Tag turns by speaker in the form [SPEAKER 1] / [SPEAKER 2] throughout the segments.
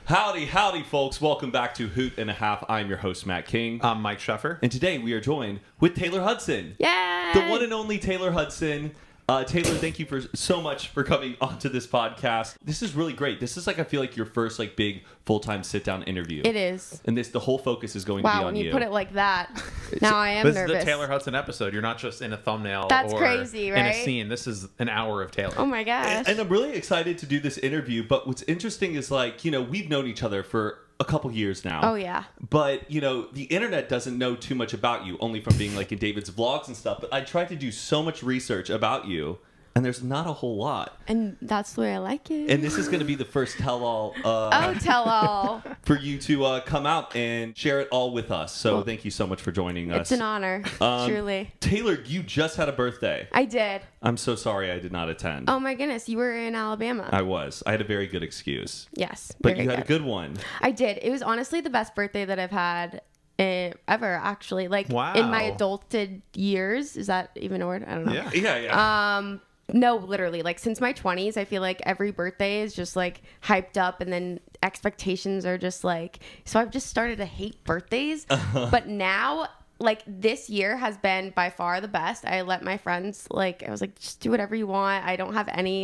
[SPEAKER 1] Howdy, howdy, folks. Welcome back to Hoot and a Half. I'm your host, Matt King.
[SPEAKER 2] I'm Mike Sheffer.
[SPEAKER 1] And today we are joined with Taylor Hudson.
[SPEAKER 3] Yay!
[SPEAKER 1] The one and only Taylor Hudson. Taylor, thank you for so much for coming onto this podcast. This is really great. This is I feel like your first big full-time sit-down interview.
[SPEAKER 3] It is.
[SPEAKER 1] And the whole focus is going to be
[SPEAKER 3] Wow,
[SPEAKER 1] on
[SPEAKER 3] when
[SPEAKER 1] you.
[SPEAKER 3] you put it like that, now I am
[SPEAKER 2] This
[SPEAKER 3] nervous.
[SPEAKER 2] is the Taylor Hudson episode. You're not just in a thumbnail
[SPEAKER 3] That's
[SPEAKER 2] or
[SPEAKER 3] crazy,
[SPEAKER 2] in
[SPEAKER 3] right?
[SPEAKER 2] a scene. This is an hour of Taylor.
[SPEAKER 3] Oh my gosh.
[SPEAKER 1] And I'm really excited to do this interview, but what's interesting is we've known each other for a couple years now.
[SPEAKER 3] Oh, yeah.
[SPEAKER 1] But, the internet doesn't know too much about you, only from being in David's vlogs and stuff. But I tried to do so much research about you, and there's not a whole lot.
[SPEAKER 3] And that's the way I like it.
[SPEAKER 1] And this is going to be the first tell-all
[SPEAKER 3] tell all.
[SPEAKER 1] for you to come out and share it all with us. So thank you so much for joining us.
[SPEAKER 3] It's an honor, truly.
[SPEAKER 1] Taylor, you just had a birthday.
[SPEAKER 3] I did.
[SPEAKER 1] I'm so sorry I did not attend.
[SPEAKER 3] Oh my goodness, you were in Alabama.
[SPEAKER 1] I was. I had a very good excuse.
[SPEAKER 3] Yes.
[SPEAKER 1] But
[SPEAKER 3] very
[SPEAKER 1] you had a good one.
[SPEAKER 3] I did. It was honestly the best birthday that I've had ever, actually.
[SPEAKER 2] Wow.
[SPEAKER 3] In my adulted years. Is that even a word? I don't know.
[SPEAKER 1] Yeah.
[SPEAKER 3] No, literally, since my 20s, I feel like every birthday is just hyped up, and then expectations are just so I've just started to hate birthdays. But now, this year has been by far the best. I let my friends, I was just do whatever you want. I don't have any,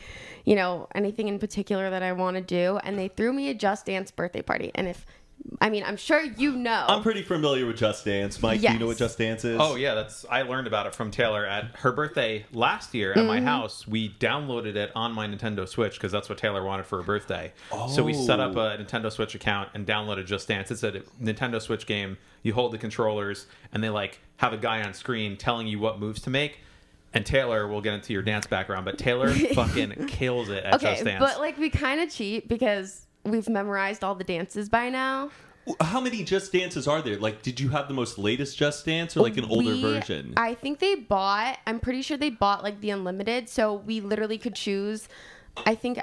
[SPEAKER 3] anything in particular that I want to do. And they threw me a Just Dance birthday party. And I'm sure you know.
[SPEAKER 1] I'm pretty familiar with Just Dance. Mike, do you know what Just Dance is?
[SPEAKER 2] Oh, yeah. I learned about it from Taylor at her birthday last year at my house. We downloaded it on my Nintendo Switch because that's what Taylor wanted for her birthday. So we set up a Nintendo Switch account and downloaded Just Dance. It's a Nintendo Switch game. You hold the controllers and they have a guy on screen telling you what moves to make. And Taylor, we'll get into your dance background, but Taylor fucking kills it at Just Dance.
[SPEAKER 3] But we kind of cheat because we've memorized all the dances by now.
[SPEAKER 1] How many Just Dances are there? Did you have the most latest Just Dance or an older version?
[SPEAKER 3] I think I'm pretty sure they bought the unlimited, so we literally could choose. I think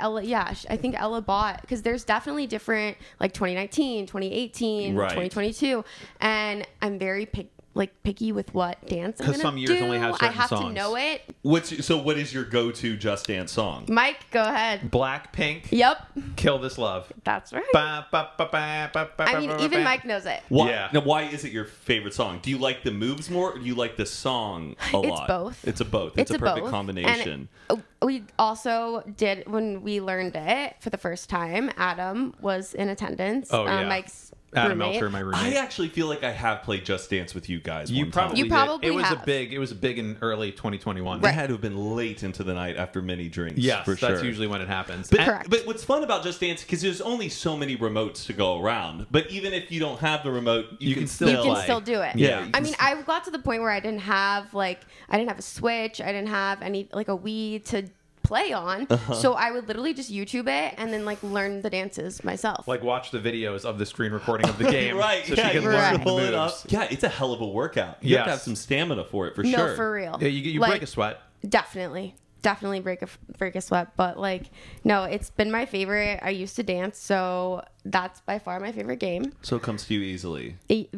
[SPEAKER 3] Ella bought, because there's definitely different 2019, 2018,
[SPEAKER 1] right.
[SPEAKER 3] 2022, and I'm very picky with what dance I'm gonna do.
[SPEAKER 2] Because some years only have certain
[SPEAKER 3] I have
[SPEAKER 2] songs.
[SPEAKER 3] to know it.
[SPEAKER 1] What is your go-to Just Dance song?
[SPEAKER 3] Mike, go ahead.
[SPEAKER 2] Blackpink.
[SPEAKER 3] Yep,
[SPEAKER 2] Kill This Love.
[SPEAKER 3] that's right.
[SPEAKER 2] Ba, ba, ba, ba, ba, ba,
[SPEAKER 3] I mean,
[SPEAKER 2] ba,
[SPEAKER 3] even
[SPEAKER 2] ba.
[SPEAKER 3] Mike knows it.
[SPEAKER 1] Why,
[SPEAKER 2] Yeah.
[SPEAKER 1] Now, why is it your favorite song? Do you like the moves more, or do you like the song a lot?
[SPEAKER 3] It's both.
[SPEAKER 1] It's a both. It's a perfect
[SPEAKER 3] both.
[SPEAKER 1] combination.
[SPEAKER 3] And we also did, when we learned it for the first time, Adam was in attendance.
[SPEAKER 2] Oh, yeah.
[SPEAKER 3] Mike's
[SPEAKER 2] Adam
[SPEAKER 3] roommate.
[SPEAKER 2] Meltzer, my roommate.
[SPEAKER 1] I actually feel like I have played Just Dance with you guys.
[SPEAKER 2] You
[SPEAKER 1] one time.
[SPEAKER 2] probably
[SPEAKER 3] You
[SPEAKER 2] did.
[SPEAKER 3] probably
[SPEAKER 2] it was
[SPEAKER 3] have.
[SPEAKER 2] It was big in early 2021.
[SPEAKER 1] It had to have been late into the night after many drinks.
[SPEAKER 2] Yes,
[SPEAKER 1] for
[SPEAKER 2] that's
[SPEAKER 1] sure.
[SPEAKER 2] usually when it happens.
[SPEAKER 3] Correct.
[SPEAKER 1] But what's fun about Just Dance, because there's only so many remotes to go around. But even if you don't have the remote, you can still
[SPEAKER 3] You can
[SPEAKER 1] play.
[SPEAKER 3] still do it.
[SPEAKER 1] Yeah.
[SPEAKER 3] I mean, I got to the point where I didn't have I didn't have a Switch. I didn't have any a Wii to play on. So I would literally just YouTube it and then learn the dances myself.
[SPEAKER 2] Watch the videos of the screen recording of the game.
[SPEAKER 1] Right.
[SPEAKER 2] So
[SPEAKER 1] yeah,
[SPEAKER 2] she can
[SPEAKER 1] you
[SPEAKER 2] learn
[SPEAKER 1] just
[SPEAKER 2] the
[SPEAKER 1] pull it up.
[SPEAKER 2] moves.
[SPEAKER 1] Yeah, it's a hell of a workout. You have to
[SPEAKER 2] Yes.
[SPEAKER 1] have some stamina for it, for
[SPEAKER 3] no,
[SPEAKER 1] sure.
[SPEAKER 3] for real.
[SPEAKER 2] Yeah, you break a sweat.
[SPEAKER 3] Definitely break a sweat, but no, it's been my favorite. I used to dance, so that's by far my favorite game.
[SPEAKER 1] So it comes to you easily.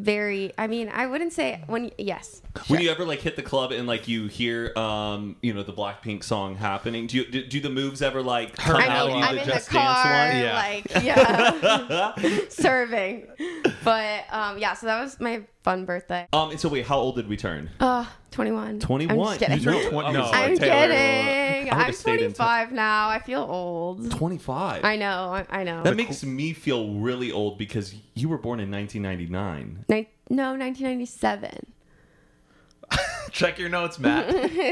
[SPEAKER 3] I wouldn't say yes.
[SPEAKER 1] When you ever hit the club and you hear the Blackpink song happening, do the moves ever come out of you
[SPEAKER 3] I'm
[SPEAKER 1] the
[SPEAKER 3] in
[SPEAKER 1] Just
[SPEAKER 3] the car,
[SPEAKER 1] Dance one?
[SPEAKER 3] serving. But so that was my fun birthday.
[SPEAKER 1] And so wait, how old did we turn?
[SPEAKER 3] 21.
[SPEAKER 1] 21.
[SPEAKER 3] I'm just kidding.
[SPEAKER 1] You turned
[SPEAKER 2] 20 no.
[SPEAKER 3] I'm
[SPEAKER 2] Taylor.
[SPEAKER 3] kidding.
[SPEAKER 1] I would've
[SPEAKER 3] I'm
[SPEAKER 1] stayed in
[SPEAKER 3] 25 now. I feel old.
[SPEAKER 1] 25.
[SPEAKER 3] I know. I know.
[SPEAKER 1] That makes me feel really old because you were born in 1999.
[SPEAKER 3] No, 1997.
[SPEAKER 2] Check your notes, Matt.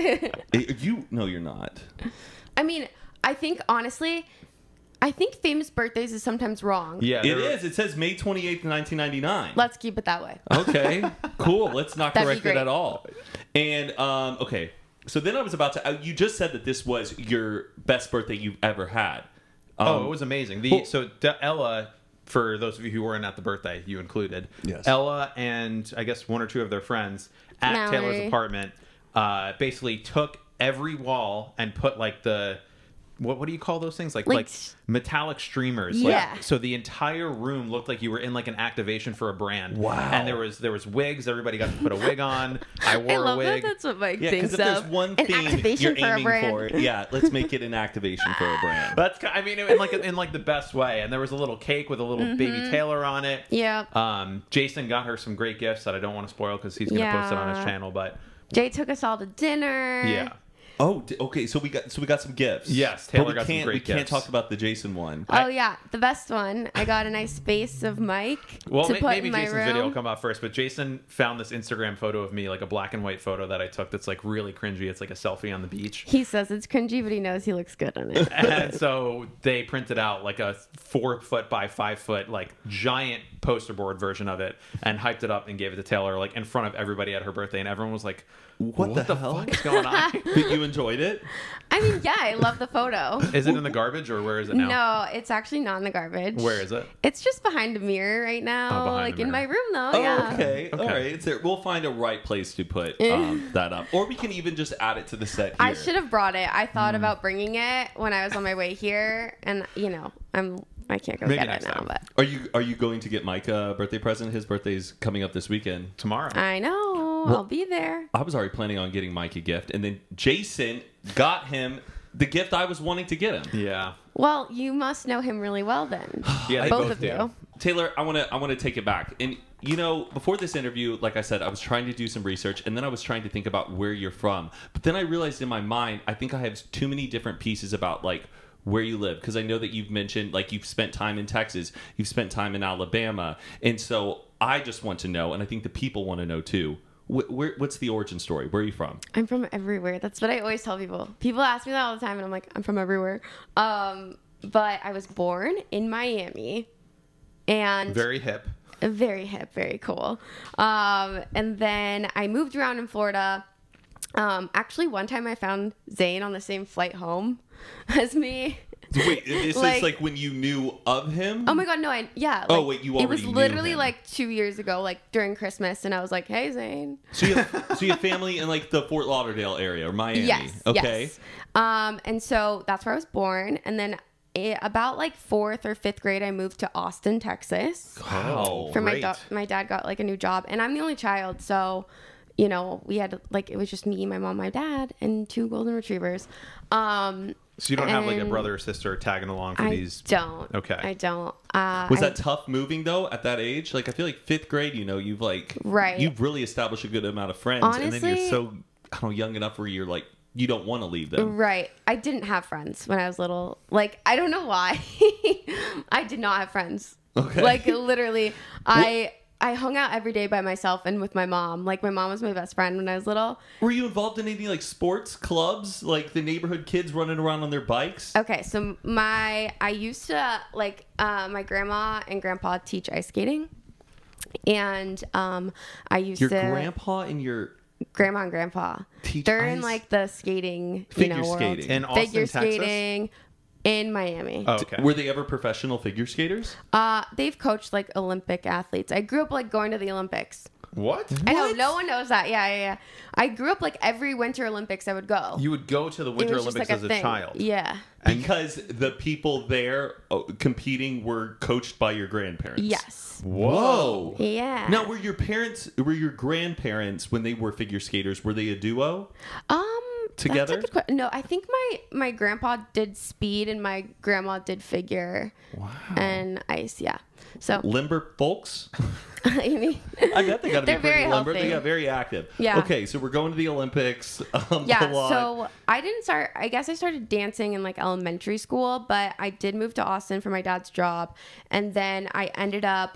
[SPEAKER 1] No, you're not.
[SPEAKER 3] I mean, I think honestly, famous birthdays is sometimes wrong.
[SPEAKER 2] Yeah,
[SPEAKER 1] It is. It says May 28th, 1999.
[SPEAKER 3] Let's keep it that way.
[SPEAKER 1] Okay, cool. Let's not
[SPEAKER 3] That'd be
[SPEAKER 1] correct it
[SPEAKER 3] great.
[SPEAKER 1] at all. And okay, so then I was about to. You just said that this was your best birthday you've ever had.
[SPEAKER 2] It was amazing. Ella, for those of you who weren't at the birthday, you included.
[SPEAKER 1] Yes.
[SPEAKER 2] Ella and I guess one or two of their friends at
[SPEAKER 3] Mallory.
[SPEAKER 2] Taylor's apartment basically took every wall and put what do you call those things? Like
[SPEAKER 3] Like
[SPEAKER 2] metallic streamers.
[SPEAKER 3] Yeah.
[SPEAKER 2] Like, so the entire room looked like you were in like an activation for a brand.
[SPEAKER 1] Wow.
[SPEAKER 2] And there was wigs. Everybody got to put a wig on. I wore
[SPEAKER 3] I
[SPEAKER 2] a
[SPEAKER 3] love
[SPEAKER 2] wig.
[SPEAKER 3] that that's what Mike
[SPEAKER 1] Yeah,
[SPEAKER 3] thinks
[SPEAKER 1] because if
[SPEAKER 3] of.
[SPEAKER 1] there's one
[SPEAKER 3] An
[SPEAKER 1] thing
[SPEAKER 3] activation
[SPEAKER 1] you're
[SPEAKER 3] for a
[SPEAKER 1] aiming
[SPEAKER 3] brand.
[SPEAKER 1] for, yeah, let's make it an activation for a brand.
[SPEAKER 2] That's I mean in like the best way. And there was a little cake with a little baby Taylor on it.
[SPEAKER 3] Yeah.
[SPEAKER 2] Jason got her some great gifts that I don't want to spoil because he's going to post it on his
[SPEAKER 3] Yeah.
[SPEAKER 2] channel. But
[SPEAKER 3] Jay took us all to dinner.
[SPEAKER 2] yeah.
[SPEAKER 1] Oh, okay. So we got some gifts.
[SPEAKER 2] Yes,
[SPEAKER 1] But
[SPEAKER 2] Taylor
[SPEAKER 1] we
[SPEAKER 2] got some
[SPEAKER 1] can't,
[SPEAKER 2] great
[SPEAKER 1] we can't
[SPEAKER 2] gifts.
[SPEAKER 1] talk about the Jason one.
[SPEAKER 3] Oh yeah, the best one. I got a nice face of Mike
[SPEAKER 2] Well,
[SPEAKER 3] to put
[SPEAKER 2] maybe
[SPEAKER 3] in my
[SPEAKER 2] Jason's
[SPEAKER 3] room.
[SPEAKER 2] video will come out first, but Jason found this Instagram photo of me, like a black and white photo that I took that's like really cringy. It's like a selfie on the beach.
[SPEAKER 3] He says it's cringy, but he knows he looks good on it.
[SPEAKER 2] And so they printed out like a 4 foot by 5 foot, like giant poster board version of it and hyped it up and gave it to Taylor, like in front of everybody at her birthday. And everyone was like, what the
[SPEAKER 1] hell?
[SPEAKER 2] fuck is going on?
[SPEAKER 1] But you enjoyed it?
[SPEAKER 3] I mean, yeah, I love the photo.
[SPEAKER 2] Is it in the garbage or where is it now?
[SPEAKER 3] No, it's actually not in the garbage.
[SPEAKER 2] Where is it?
[SPEAKER 3] It's just behind a mirror right now,
[SPEAKER 2] behind
[SPEAKER 3] like
[SPEAKER 2] the
[SPEAKER 3] in my
[SPEAKER 2] mirror.
[SPEAKER 3] room though.
[SPEAKER 1] Oh,
[SPEAKER 3] yeah.
[SPEAKER 1] okay.
[SPEAKER 2] Okay.
[SPEAKER 1] All right. It's there. We'll find a right place to put that up. Or we can even just add it to the set here.
[SPEAKER 3] I should have brought it. I thought about bringing it when I was on my way here, and I can't go
[SPEAKER 2] Maybe
[SPEAKER 3] get
[SPEAKER 2] next
[SPEAKER 3] it now.
[SPEAKER 2] time.
[SPEAKER 3] But
[SPEAKER 1] Are you going to get Mike a birthday present? His birthday's coming up this weekend.
[SPEAKER 2] Tomorrow.
[SPEAKER 3] I know I'll be there.
[SPEAKER 1] I was already planning on getting Mike a gift, and then Jason got him the gift I was wanting to get him.
[SPEAKER 2] Yeah.
[SPEAKER 3] Well, you must know him really well then.
[SPEAKER 2] Yeah, they
[SPEAKER 3] both
[SPEAKER 2] both
[SPEAKER 3] of
[SPEAKER 2] do.
[SPEAKER 3] you.
[SPEAKER 1] Taylor, I want to take it back. And before this interview, like I said, I was trying to do some research, and then I was trying to think about where you're from. But then I realized in my mind, I think I have too many different pieces about like where you live, because I know that you've mentioned like you've spent time in Texas, you've spent time in Alabama, and so I just want to know, and I think the people want to know too. What's the origin story? Where are you from?
[SPEAKER 3] I'm from everywhere. That's what I always tell people. People ask me that all the time, and I'm like, I'm from everywhere. But I was born in Miami, and
[SPEAKER 2] Very hip.
[SPEAKER 3] very hip, very cool. And then I moved around in Florida. Actually, one time I found Zane on the same flight home as me.
[SPEAKER 1] Wait, this
[SPEAKER 3] Like-
[SPEAKER 1] is like when you knew of him?
[SPEAKER 3] Oh my god, no, yeah.
[SPEAKER 1] Oh,
[SPEAKER 3] like,
[SPEAKER 1] wait, you
[SPEAKER 3] It was
[SPEAKER 1] already knew
[SPEAKER 3] literally
[SPEAKER 1] him.
[SPEAKER 3] like 2 years ago, like during Christmas, and I was like, "Hey, Zane."
[SPEAKER 1] So you have family in like the Fort Lauderdale area or Miami?
[SPEAKER 3] Yes.
[SPEAKER 1] Okay.
[SPEAKER 3] Yes. And so that's where I was born, and then about like 4th or 5th grade, I moved to Austin, Texas.
[SPEAKER 1] Wow.
[SPEAKER 3] For
[SPEAKER 2] Great.
[SPEAKER 3] my dad got like a new job, and I'm the only child, so we had like it was just me, my mom, my dad, and 2 golden retrievers.
[SPEAKER 2] So you don't have like a
[SPEAKER 3] And
[SPEAKER 2] brother or sister tagging along for
[SPEAKER 3] I
[SPEAKER 2] these.
[SPEAKER 3] don't.
[SPEAKER 2] Okay.
[SPEAKER 3] I don't.
[SPEAKER 1] Was that tough moving though at that age? Like I feel like 5th grade, you've like
[SPEAKER 3] Right.
[SPEAKER 1] you've really established a good amount of friends, and then you're
[SPEAKER 3] Honestly-
[SPEAKER 1] so young enough where you're like you don't want to leave them.
[SPEAKER 3] Right. I didn't have friends when I was little. Like, I don't know why. I did not have friends.
[SPEAKER 1] Okay.
[SPEAKER 3] Like, literally, I hung out every day by myself and with my mom. Like, my mom was my best friend when I was little.
[SPEAKER 1] Were you involved in any like sports clubs, like the neighborhood kids running around on their bikes?
[SPEAKER 3] Okay, so I used to, like, my grandma and grandpa teach ice skating. And I used
[SPEAKER 1] Your
[SPEAKER 3] to...
[SPEAKER 1] grandpa and your
[SPEAKER 3] Grandma and grandpa.
[SPEAKER 1] Teach
[SPEAKER 3] They're
[SPEAKER 1] ice-
[SPEAKER 3] in, like, the skating,
[SPEAKER 1] Figure
[SPEAKER 3] world.
[SPEAKER 1] skating.
[SPEAKER 2] In Austin,
[SPEAKER 3] Figure
[SPEAKER 2] Texas?
[SPEAKER 3] skating in Miami.
[SPEAKER 2] Oh, okay.
[SPEAKER 1] were they ever professional figure skaters?
[SPEAKER 3] They've coached like Olympic athletes. I grew up like going to the Olympics.
[SPEAKER 2] What?
[SPEAKER 3] I know no one knows that. Yeah. I grew up like every Winter Olympics I would go.
[SPEAKER 2] You would go to the
[SPEAKER 3] It
[SPEAKER 2] Winter
[SPEAKER 3] was just,
[SPEAKER 2] Olympics
[SPEAKER 3] like,
[SPEAKER 2] as a
[SPEAKER 3] thing.
[SPEAKER 2] child.
[SPEAKER 3] Yeah.
[SPEAKER 1] Because the people there competing were coached by your grandparents.
[SPEAKER 3] Yes.
[SPEAKER 1] Whoa.
[SPEAKER 3] Yeah.
[SPEAKER 1] Now, were your grandparents, when they were figure skaters, were they a duo? Together?
[SPEAKER 3] That's a good no, I think my grandpa did speed and my grandma did figure.
[SPEAKER 1] Wow.
[SPEAKER 3] And ice. Yeah. So
[SPEAKER 1] Limber folks?
[SPEAKER 3] I mean,
[SPEAKER 1] I bet they got to be
[SPEAKER 3] They're
[SPEAKER 1] pretty
[SPEAKER 3] very
[SPEAKER 1] limber. They
[SPEAKER 3] healthy.
[SPEAKER 1] got very active.
[SPEAKER 3] Yeah.
[SPEAKER 1] Okay, so we're going to the Olympics. A
[SPEAKER 3] yeah.
[SPEAKER 1] lot.
[SPEAKER 3] So I guess I started dancing in like elementary school, but I did move to Austin for my dad's job, and then I ended up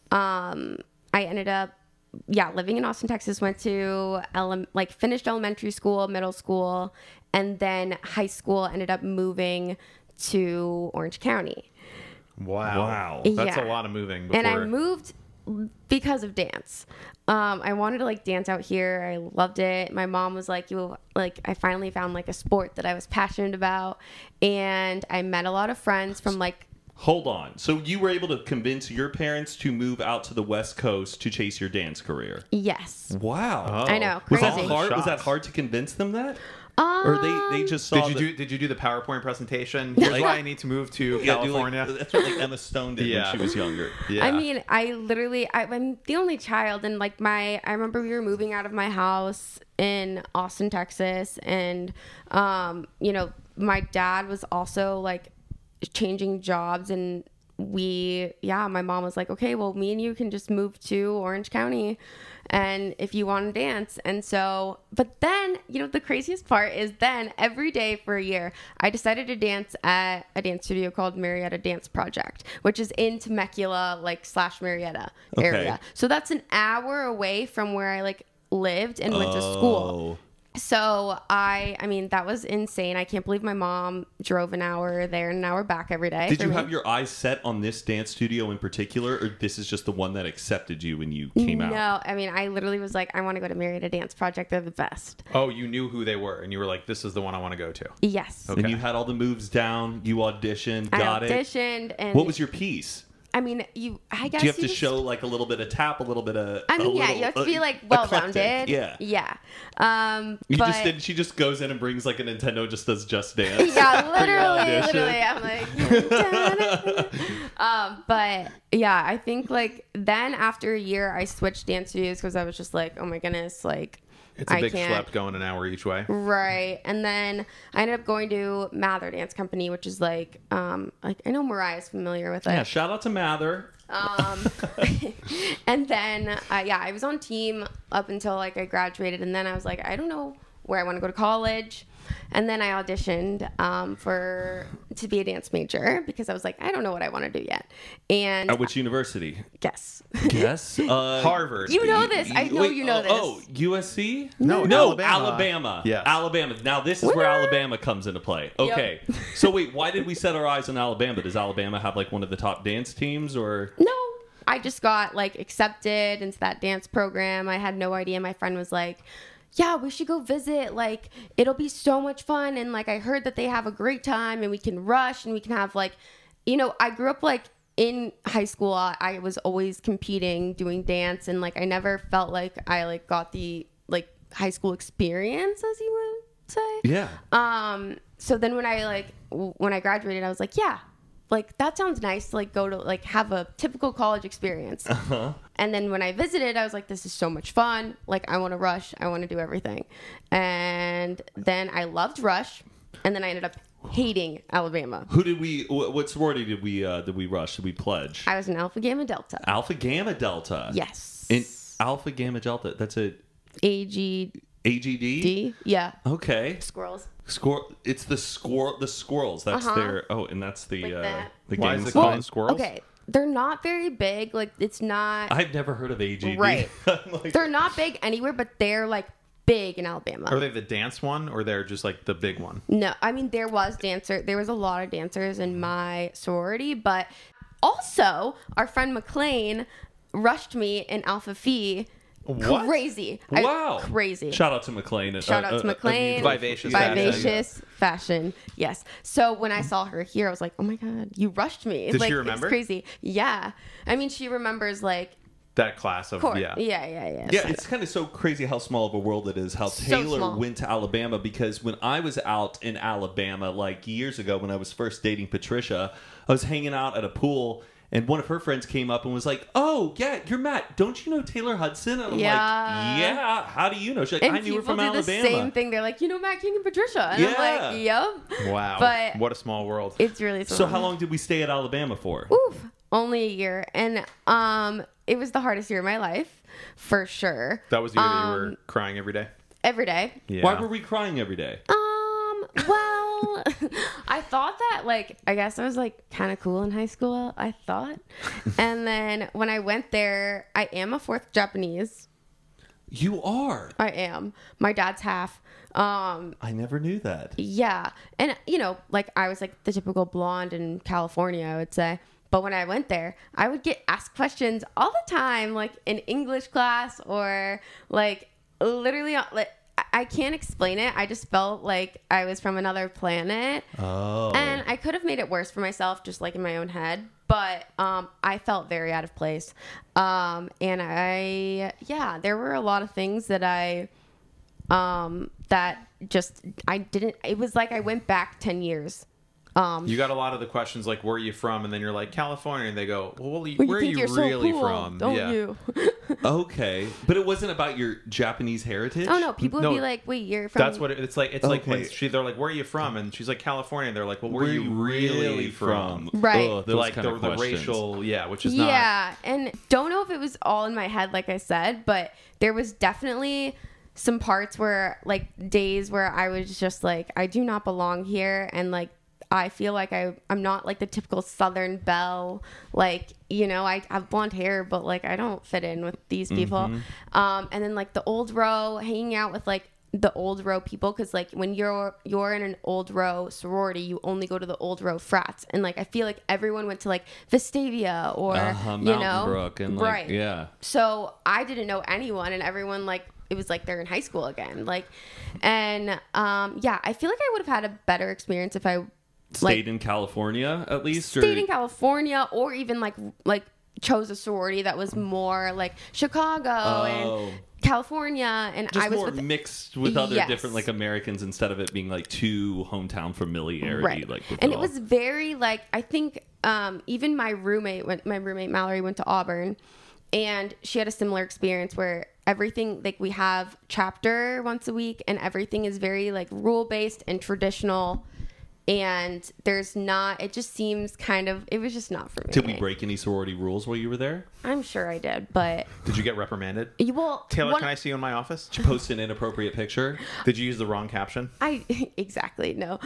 [SPEAKER 3] living in Austin, Texas. Went to finished elementary school, middle school, and then high school. Ended up moving to Orange County.
[SPEAKER 2] Wow. That's a
[SPEAKER 3] Yeah.
[SPEAKER 2] lot of moving. Before.
[SPEAKER 3] And I moved because of dance. I wanted to like dance out here. I loved it. My mom was like, I finally found like a sport that I was passionate about, and I met a lot of friends from like.
[SPEAKER 1] Hold on. So you were able to convince your parents to move out to the West Coast to chase your dance career?
[SPEAKER 3] Yes.
[SPEAKER 1] Wow.
[SPEAKER 3] I know.
[SPEAKER 1] Was
[SPEAKER 3] Crazy.
[SPEAKER 1] that hard? Was that
[SPEAKER 2] Shots.
[SPEAKER 1] hard to convince them that? Or they just saw
[SPEAKER 2] Did you do the PowerPoint presentation? Here's
[SPEAKER 1] Like-
[SPEAKER 2] why I need to move to
[SPEAKER 1] yeah,
[SPEAKER 2] California.
[SPEAKER 1] that's what like Emma Stone did when
[SPEAKER 2] Yeah.
[SPEAKER 1] she was younger.
[SPEAKER 2] Yeah.
[SPEAKER 3] I mean, I'm the only child, and like I remember we were moving out of my house in Austin, Texas, and my dad was also like changing jobs, and my mom was like, okay, well, me and you can just move to Orange County, and if you want to dance. And so, but then, the craziest part is then every day for a year, I decided to dance at a dance studio called Marietta Dance Project, which is in Temecula, / Marietta area.
[SPEAKER 1] Okay.
[SPEAKER 3] So that's an hour away from where I lived and went to school. So I mean, that was insane. I can't believe my mom drove an hour there and an hour back every day.
[SPEAKER 1] Did
[SPEAKER 3] for
[SPEAKER 1] you
[SPEAKER 3] me.
[SPEAKER 1] have your eyes set on this dance studio in particular, or this is just the one that accepted you when you came out?
[SPEAKER 3] No, I mean, I literally was like, I want to go to Marietta Dance Project. They're the best.
[SPEAKER 2] Oh, you knew who they were, and you were like, "This is the one I want to go to."
[SPEAKER 3] Yes.
[SPEAKER 2] Okay.
[SPEAKER 1] And you had all the moves down. You auditioned, got
[SPEAKER 3] I
[SPEAKER 1] it.
[SPEAKER 3] auditioned, and
[SPEAKER 1] What was your piece?
[SPEAKER 3] I mean, I guess
[SPEAKER 1] Do you have to
[SPEAKER 3] just-
[SPEAKER 1] show like a little bit of tap, a little bit of?
[SPEAKER 3] I mean,
[SPEAKER 1] a
[SPEAKER 3] yeah,
[SPEAKER 1] little,
[SPEAKER 3] you have to be
[SPEAKER 1] eclectic.
[SPEAKER 3] well-rounded.
[SPEAKER 1] Yeah.
[SPEAKER 3] Yeah.
[SPEAKER 1] You
[SPEAKER 3] but,
[SPEAKER 1] just did. She just goes in and brings like a Nintendo, just does Just Dance.
[SPEAKER 3] Yeah,
[SPEAKER 1] audition.
[SPEAKER 3] literally. I'm like, but yeah, I think then after a year, I switched dance studios because I was just like, oh my goodness,
[SPEAKER 2] It's a
[SPEAKER 3] I
[SPEAKER 2] big
[SPEAKER 3] can't.
[SPEAKER 2] schlep going an hour each way.
[SPEAKER 3] Right. And then I ended up going to Mather Dance Company, which is I know Mariah's familiar with it.
[SPEAKER 1] Yeah. Shout out to Mather.
[SPEAKER 3] And then, I was on team up until I graduated. And then I was like, I don't know where I want to go to college. And then I auditioned to be a dance major because I was like, I don't know what I want to do yet. And
[SPEAKER 1] At which university?
[SPEAKER 3] guess.
[SPEAKER 1] Yes.
[SPEAKER 2] Harvard.
[SPEAKER 3] You know this. I know you know this.
[SPEAKER 1] Oh, USC?
[SPEAKER 2] No,
[SPEAKER 1] Alabama.
[SPEAKER 2] Yes.
[SPEAKER 1] Alabama. Now this is where Alabama comes into play. Okay. So wait, why did we set our eyes on Alabama? Does Alabama have one of the top dance teams or?
[SPEAKER 3] No, I just got accepted into that dance program. I had no idea. My friend was like, yeah, we should go visit. It'll be so much fun. And I heard that they have a great time and we can rush and we can have I grew up in high school. I was always competing, doing dance. And I never felt like I got the high school experience, as you would say.
[SPEAKER 1] Yeah.
[SPEAKER 3] So then when I graduated, I was like, yeah, that sounds nice to go to have a typical college experience.
[SPEAKER 1] Uh-huh.
[SPEAKER 3] And then when I visited, I was like, this is so much fun. I want to rush. I want to do everything. And then I loved Rush. And then I ended up hating Alabama.
[SPEAKER 1] Who did we? What sorority did we rush? Did we pledge?
[SPEAKER 3] I was an Alpha Gamma Delta.
[SPEAKER 1] Alpha Gamma Delta.
[SPEAKER 3] Yes.
[SPEAKER 1] In Alpha Gamma Delta. That's a
[SPEAKER 3] AGD.
[SPEAKER 1] AGD.
[SPEAKER 3] Yeah.
[SPEAKER 1] Okay.
[SPEAKER 3] Squirrels.
[SPEAKER 1] It's the squirrels. That's their. Oh, and that's the
[SPEAKER 3] that.
[SPEAKER 1] the
[SPEAKER 2] Why
[SPEAKER 1] gang
[SPEAKER 2] is it
[SPEAKER 1] sign.
[SPEAKER 2] called squirrels?
[SPEAKER 3] Okay. They're not very big. It's not.
[SPEAKER 1] I've never heard of AGD.
[SPEAKER 3] Right.
[SPEAKER 1] I'm
[SPEAKER 3] They're not big anywhere, but they're big in Alabama.
[SPEAKER 2] Are they the dance one, or they're just the big one?
[SPEAKER 3] No, I mean there was a lot of dancers in my sorority, but also our friend McLean rushed me in Alpha Phi.
[SPEAKER 2] What?
[SPEAKER 3] Crazy.
[SPEAKER 1] Wow.
[SPEAKER 3] Crazy.
[SPEAKER 1] Shout out to McLean.
[SPEAKER 3] Shout out to McLean.
[SPEAKER 2] Vivacious
[SPEAKER 3] Fashion. Yes. So when I saw her here, I was like, oh my God, you rushed me.
[SPEAKER 2] Did she
[SPEAKER 3] It
[SPEAKER 2] remember?
[SPEAKER 3] was crazy. Yeah. I mean, she remembers
[SPEAKER 2] That class of
[SPEAKER 3] court.
[SPEAKER 2] yeah.
[SPEAKER 3] Yeah.
[SPEAKER 1] Yeah,
[SPEAKER 3] So-
[SPEAKER 1] it's kind of so crazy how small of a world it is. How
[SPEAKER 3] So
[SPEAKER 1] Taylor
[SPEAKER 3] small.
[SPEAKER 1] went to Alabama, because when I was out in Alabama years ago when I was first dating Patricia, I was hanging out at a pool and one of her friends came up and was like, "Oh yeah, you're Matt. Don't you know Taylor Hudson?" And I'm
[SPEAKER 3] Yeah.
[SPEAKER 1] like, "Yeah. How do you know?" She's like,
[SPEAKER 3] and
[SPEAKER 1] "I knew her
[SPEAKER 3] people
[SPEAKER 1] from
[SPEAKER 3] do
[SPEAKER 1] Alabama."
[SPEAKER 3] the same thing. They're like, Matt King and Patricia. And
[SPEAKER 1] Yeah.
[SPEAKER 3] I'm like, yep.
[SPEAKER 2] Wow.
[SPEAKER 3] But-
[SPEAKER 2] what a small world.
[SPEAKER 3] It's really
[SPEAKER 1] So how long did we stay at Alabama for?
[SPEAKER 3] Oof, only a year. And it was the hardest year of my life, for sure.
[SPEAKER 2] That was the year that you were crying every day.
[SPEAKER 3] Every day.
[SPEAKER 2] Yeah.
[SPEAKER 1] Why were we crying every day?
[SPEAKER 3] Well, I thought that I guess I was kind of cool in high school, I thought. And then when I went there, I am a fourth Japanese.
[SPEAKER 1] You are.
[SPEAKER 3] I am. My dad's half.
[SPEAKER 1] I never knew that.
[SPEAKER 3] Yeah. And, I was the typical blonde in California, I would say. But when I went there, I would get asked questions all the time, in English class or literally, I can't explain it. I just felt like I was from another planet.
[SPEAKER 1] Oh.
[SPEAKER 3] And I could have made it worse for myself, just in my own head. But I felt very out of place. And there were a lot of things that I that just it was like I went back 10 years.
[SPEAKER 2] You got a lot of the questions like, where are you from? And then you're like, California. And they go, well, where
[SPEAKER 3] you
[SPEAKER 2] are
[SPEAKER 3] think
[SPEAKER 2] you
[SPEAKER 3] you're so
[SPEAKER 2] really
[SPEAKER 3] cool,
[SPEAKER 2] from?
[SPEAKER 3] don't
[SPEAKER 2] Yeah.
[SPEAKER 3] you?
[SPEAKER 1] Okay, but it wasn't about your Japanese heritage.
[SPEAKER 3] Oh no, people would
[SPEAKER 2] No,
[SPEAKER 3] be like, wait, you're from.
[SPEAKER 2] That's what it's like. It's like when
[SPEAKER 1] Okay.
[SPEAKER 2] they're like, where are you from? And she's like, California. And they're like, well, where
[SPEAKER 1] Where
[SPEAKER 2] are you really from?
[SPEAKER 3] Right.
[SPEAKER 1] Ugh, those
[SPEAKER 2] Like
[SPEAKER 1] kind of
[SPEAKER 2] the
[SPEAKER 1] questions.
[SPEAKER 2] racial, which is not.
[SPEAKER 3] Yeah, and don't know if it was all in my head, like I said, but there was definitely some parts where, like, days where I was just like, I do not belong here, and like I feel like I'm not like the typical Southern belle. Like, you know, I have blonde hair, but like I don't fit in with these people. And then like the old row, hanging out with like the old row people, because like when you're in an old row sorority, you only go to the old row frats, and like I feel like everyone went to like Vestavia or
[SPEAKER 1] Mountain
[SPEAKER 3] you know,
[SPEAKER 1] Brook and like,
[SPEAKER 3] right.
[SPEAKER 1] yeah.
[SPEAKER 3] So I didn't know anyone, and everyone like it was like they're in high school again. Like, and yeah, I feel like I would have had a better experience if I
[SPEAKER 1] Stayed in California at least,
[SPEAKER 3] stayed in California, or even like chose a sorority that was more like Chicago and California, and
[SPEAKER 1] just
[SPEAKER 3] I was
[SPEAKER 1] more
[SPEAKER 3] with
[SPEAKER 1] mixed with other
[SPEAKER 3] Yes.
[SPEAKER 1] different like Americans instead of it being like too hometown familiarity.
[SPEAKER 3] right,
[SPEAKER 1] Like with
[SPEAKER 3] and it
[SPEAKER 1] all.
[SPEAKER 3] was very like I think even my roommate Mallory went to Auburn, and she had a similar experience where everything like we have chapter once a week, and everything is very like rule based and traditional. And there's not, it just seems kind of, it was just not for me.
[SPEAKER 1] Did we break any sorority rules while you were there?
[SPEAKER 3] I'm sure I did, but.
[SPEAKER 2] Did you get reprimanded?
[SPEAKER 3] Well,
[SPEAKER 2] Taylor, can I see you in my office?
[SPEAKER 1] Did you post an inappropriate picture?
[SPEAKER 2] Did you use the wrong caption?
[SPEAKER 3] Exactly, no.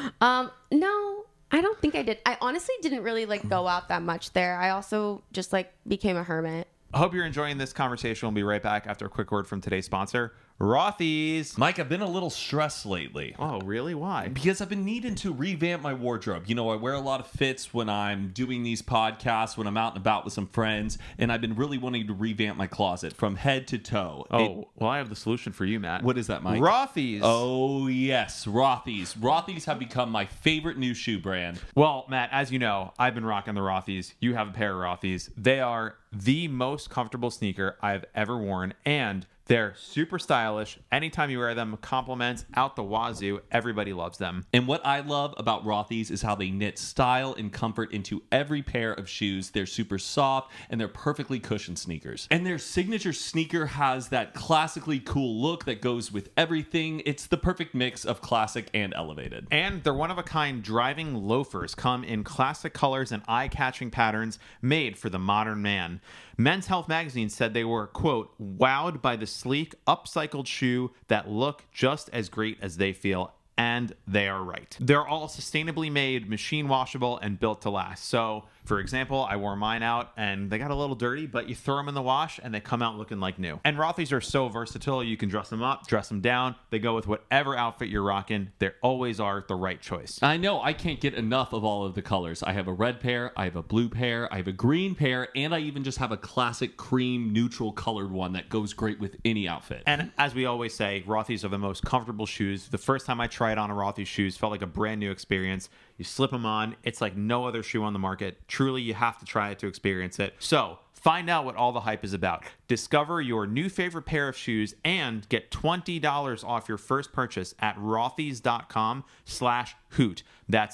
[SPEAKER 3] No, I don't think I did. I honestly didn't really like go out that much there. I also just like became a hermit.
[SPEAKER 2] I hope you're enjoying this conversation. We'll be right back after a quick word from today's sponsor, Rothy's.
[SPEAKER 1] Mike, I've been a little stressed lately.
[SPEAKER 2] Oh, really? Why?
[SPEAKER 1] Because I've been needing to revamp my wardrobe. You know, I wear a lot of fits when I'm doing these podcasts, when I'm out and about with some friends, and I've been really wanting to revamp my closet from head to toe.
[SPEAKER 2] Well, I have the solution for you, Matt.
[SPEAKER 1] What is that, Mike?
[SPEAKER 2] Rothy's.
[SPEAKER 1] Oh, yes, Rothy's. Rothy's have become my favorite new shoe brand.
[SPEAKER 2] Well, Matt, as you know, I've been rocking the Rothy's. You have a pair of Rothy's. They are the most comfortable sneaker I've ever worn, and they're super stylish. Anytime you wear them, compliments out the wazoo. Everybody loves them.
[SPEAKER 1] And what I love about Rothy's is how they knit style and comfort into every pair of shoes. They're super soft and they're perfectly cushioned sneakers. And their signature sneaker has that classically cool look that goes with everything. It's the perfect mix of classic and elevated.
[SPEAKER 2] And their one-of-a-kind driving loafers come in classic colors and eye-catching patterns made for the modern man. Men's Health magazine said they were, quote, wowed by the sleek, upcycled shoe that look just as great as they feel. And they are right. They're all sustainably made, machine washable, and built to last. So, for example, I wore mine out and they got a little dirty, but you throw them in the wash and they come out looking like new. And Rothy's are so versatile. You can dress them up, dress them down. They go with whatever outfit you're rocking. They always are the right choice.
[SPEAKER 1] I know I can't get enough of all of the colors. I have a red pair, I have a blue pair, I have a green pair, and I even just have a classic cream neutral colored one that goes great with any outfit.
[SPEAKER 2] And as we always say, Rothy's are the most comfortable shoes. The first time I tried on a Rothy's shoes felt like a brand new experience. You slip them on, it's like no other shoe on the market. Truly, you have to try it to experience it. So, find out what all the hype is about. Discover your new favorite pair of shoes and get $20 off your first purchase at rothys.com/hoot. That's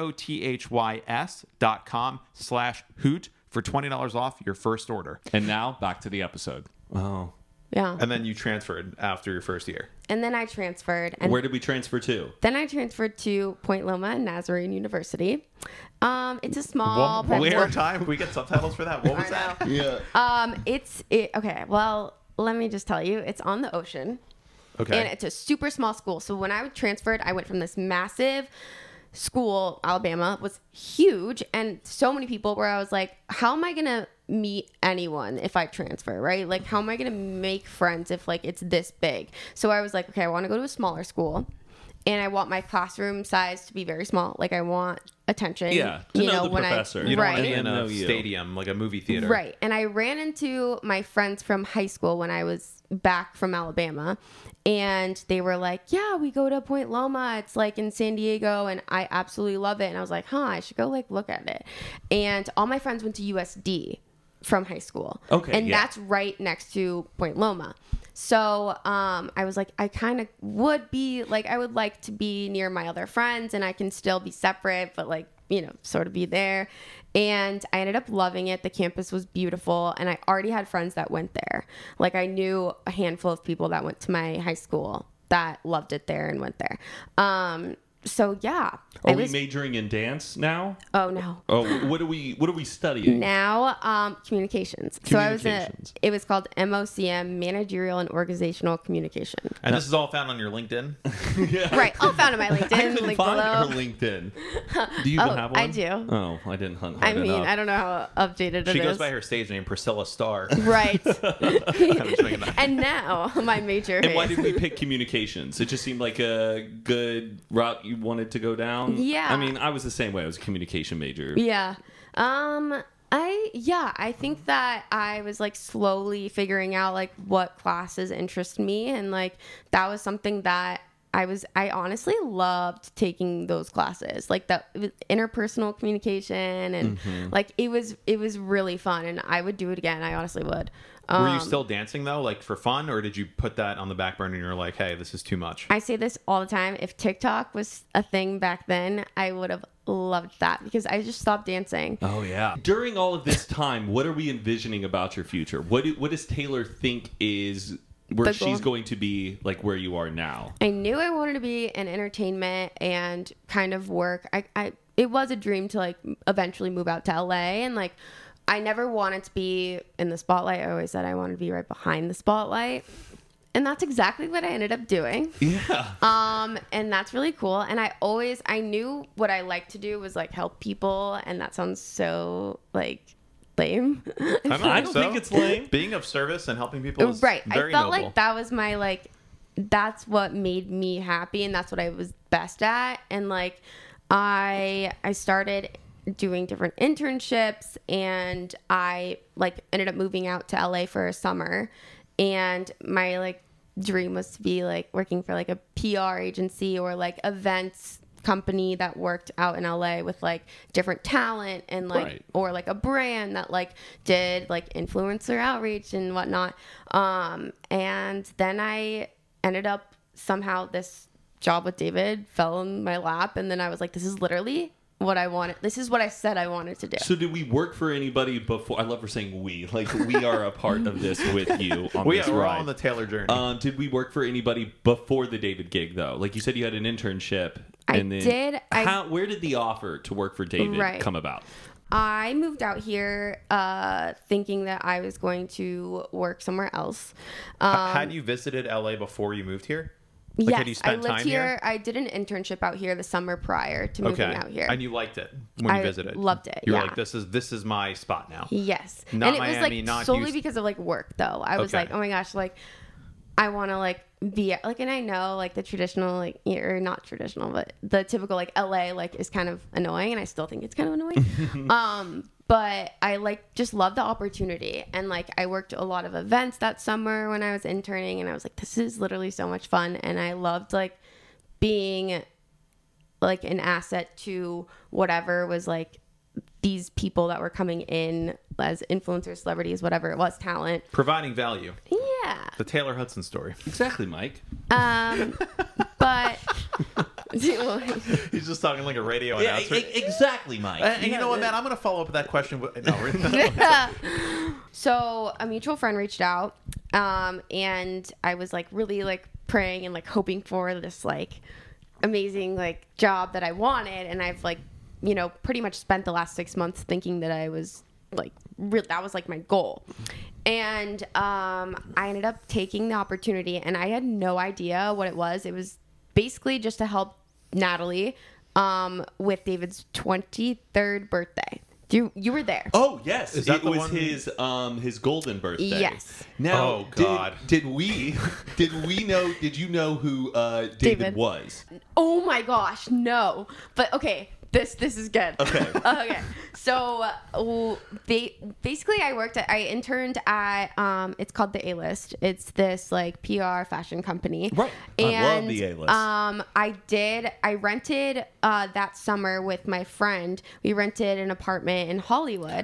[SPEAKER 2] ROTHYS.com/hoot for $20 off your first order.
[SPEAKER 1] And now, back to the episode. Oh.
[SPEAKER 3] Yeah.
[SPEAKER 2] And then you transferred after your first year.
[SPEAKER 3] And then I transferred. And
[SPEAKER 1] Where did we transfer to?
[SPEAKER 3] then I transferred to Point Loma and Nazarene University. It's a small
[SPEAKER 2] One
[SPEAKER 3] private
[SPEAKER 2] more time. Can we get subtitles for that? What was that?
[SPEAKER 1] Yeah.
[SPEAKER 3] Okay, well, let me just tell you, it's on the ocean.
[SPEAKER 2] Okay.
[SPEAKER 3] And it's a super small school. So when I transferred, I went from this massive school, Alabama, was huge, and so many people where I was like, how am I going to meet anyone if I transfer, right? Like, how am I going to make friends if like it's this big? So I was like, okay, I want to go to a smaller school, and I want my classroom size to be very small. Like, I want attention.
[SPEAKER 1] Yeah, to know the professor.
[SPEAKER 2] You don't want to
[SPEAKER 3] right.
[SPEAKER 2] be in
[SPEAKER 1] Know
[SPEAKER 2] a
[SPEAKER 1] you.
[SPEAKER 2] stadium, like a movie theater.
[SPEAKER 3] Right. And I ran into my friends from high school when I was back from Alabama, and they were like, yeah, we go to Point Loma. It's like in San Diego, and I absolutely love it. And I was like, I should go like look at it. And all my friends went to USD from high school.
[SPEAKER 1] Okay,
[SPEAKER 3] And
[SPEAKER 1] yeah.
[SPEAKER 3] that's right next to Point Loma. So I was like, I kind of would be like, I would like to be near my other friends and I can still be separate, but like, sort of be there. And I ended up loving it. The campus was beautiful. And I already had friends that went there. Like I knew a handful of people that went to my high school that loved it there and went there. So yeah.
[SPEAKER 1] Are we majoring in dance now?
[SPEAKER 3] Oh no.
[SPEAKER 1] Oh, what are we studying?
[SPEAKER 3] Now, communications. So it was called MOCM, Managerial and Organizational Communication.
[SPEAKER 2] And this is all found on your LinkedIn?
[SPEAKER 3] Yeah. Right. All found on my LinkedIn.
[SPEAKER 1] I couldn't
[SPEAKER 3] Link
[SPEAKER 1] find
[SPEAKER 3] below.
[SPEAKER 1] her LinkedIn. Do you even have one?
[SPEAKER 3] I do.
[SPEAKER 1] Oh, I didn't hunt hard
[SPEAKER 3] I mean,
[SPEAKER 1] enough.
[SPEAKER 3] I don't know how updated it is.
[SPEAKER 2] She goes by her stage name, Priscilla Starr.
[SPEAKER 3] Right.
[SPEAKER 2] I'm just making that.
[SPEAKER 3] And now my major
[SPEAKER 1] And why
[SPEAKER 3] is...
[SPEAKER 1] did we pick communications? It just seemed like a good route you wanted to go down.
[SPEAKER 3] Yeah.
[SPEAKER 1] I mean, I was the same way. I was a communication major.
[SPEAKER 3] Yeah. I think that I was like slowly figuring out like what classes interest me, and like that was something that I honestly loved taking those classes, like the interpersonal communication, and like it was really fun, and I would do it again. I honestly would.
[SPEAKER 2] Were you still dancing though, like for fun, or did you put that on the back burner and you're like, hey, this is too much?
[SPEAKER 3] I say this all the time. If TikTok was a thing back then, I would have loved that because I just stopped dancing.
[SPEAKER 1] Oh yeah. During all of this time, what are we envisioning about your future? What does Taylor think is where she's going to be, like where you are now?
[SPEAKER 3] I knew I wanted to be in entertainment and kind of work. It was a dream to like eventually move out to LA, and like I never wanted to be in the spotlight. I always said I wanted to be right behind the spotlight. And that's exactly what I ended up doing.
[SPEAKER 1] Yeah.
[SPEAKER 3] And that's really cool. And I knew what I liked to do was like help people, and that sounds so like lame.
[SPEAKER 1] I don't think it's lame.
[SPEAKER 2] Being of service and helping people is
[SPEAKER 3] right.
[SPEAKER 2] very
[SPEAKER 3] I felt
[SPEAKER 2] noble.
[SPEAKER 3] like that was my like that's what made me happy, and that's what I was best at. And like I started doing different internships, and I like ended up moving out to LA for a summer, and my like dream was to be like working for like a PR agency or like events company that worked out in LA with like different talent and like or like a brand that like did like influencer outreach and whatnot. And then I ended up somehow this job with David fell in my lap, and then I was like, this is literally what I wanted. This is what I said I wanted to do.
[SPEAKER 1] So did we work for anybody before? I love her saying we. Like we are a part of this with you on this
[SPEAKER 2] we're
[SPEAKER 1] ride.
[SPEAKER 2] all on the Taylor journey.
[SPEAKER 1] Did we work for anybody before the David gig though? Like you said, you had an internship. And then
[SPEAKER 3] did.
[SPEAKER 1] Where did the offer to work for David come about?
[SPEAKER 3] I moved out here thinking that I was going to work somewhere else.
[SPEAKER 2] Had you visited LA before you moved here? Like,
[SPEAKER 3] yes,
[SPEAKER 2] had you spent
[SPEAKER 3] I lived
[SPEAKER 2] time
[SPEAKER 3] here. I did an internship out here the summer prior to moving out here.
[SPEAKER 2] And you liked it when you visited?
[SPEAKER 3] Loved it,
[SPEAKER 2] You were
[SPEAKER 3] yeah.
[SPEAKER 2] like, this is my spot now.
[SPEAKER 3] Yes.
[SPEAKER 2] Not
[SPEAKER 3] and it
[SPEAKER 2] Miami,
[SPEAKER 3] was like
[SPEAKER 2] not
[SPEAKER 3] solely
[SPEAKER 2] Houston.
[SPEAKER 3] because of like work though. I was like, oh my gosh, like I want to like be like, and I know like the traditional like or not traditional, but the typical like LA like is kind of annoying, and I still think it's kind of annoying. But I like just love the opportunity, and like I worked a lot of events that summer when I was interning, and I was like, this is literally so much fun, and I loved like being like an asset to whatever was like these people that were coming in as influencers, celebrities, whatever it was, talent.
[SPEAKER 2] Providing value.
[SPEAKER 3] Yeah.
[SPEAKER 2] The Taylor Hudson story.
[SPEAKER 1] Exactly, Mike.
[SPEAKER 3] But
[SPEAKER 2] He's just talking like a radio announcer.
[SPEAKER 1] Exactly, Mike.
[SPEAKER 2] And you know what, man? I'm going to follow up with that question. No,
[SPEAKER 3] so a mutual friend reached out, and I was like really like praying and like hoping for this like amazing like job that I wanted, and I've like pretty much spent the last 6 months thinking that I was like that was like my goal. And I ended up taking the opportunity, and I had no idea what it was. It was basically just to help Natalie with David's 23rd birthday. You were there.
[SPEAKER 1] Oh yes,
[SPEAKER 2] Is that
[SPEAKER 1] it
[SPEAKER 2] the
[SPEAKER 1] was
[SPEAKER 2] one?
[SPEAKER 1] his golden birthday.
[SPEAKER 3] Yes.
[SPEAKER 1] Now,
[SPEAKER 2] Oh, God.
[SPEAKER 1] did we know? Did you know who David was?
[SPEAKER 3] Oh my gosh, no. But okay, this is good.
[SPEAKER 1] Okay.
[SPEAKER 3] Okay. So basically, I interned at it's called the A-List. It's this like PR fashion company.
[SPEAKER 1] Right.
[SPEAKER 3] And,
[SPEAKER 1] I love the A-List.
[SPEAKER 3] I rented that summer with my friend. We rented an apartment in Hollywood.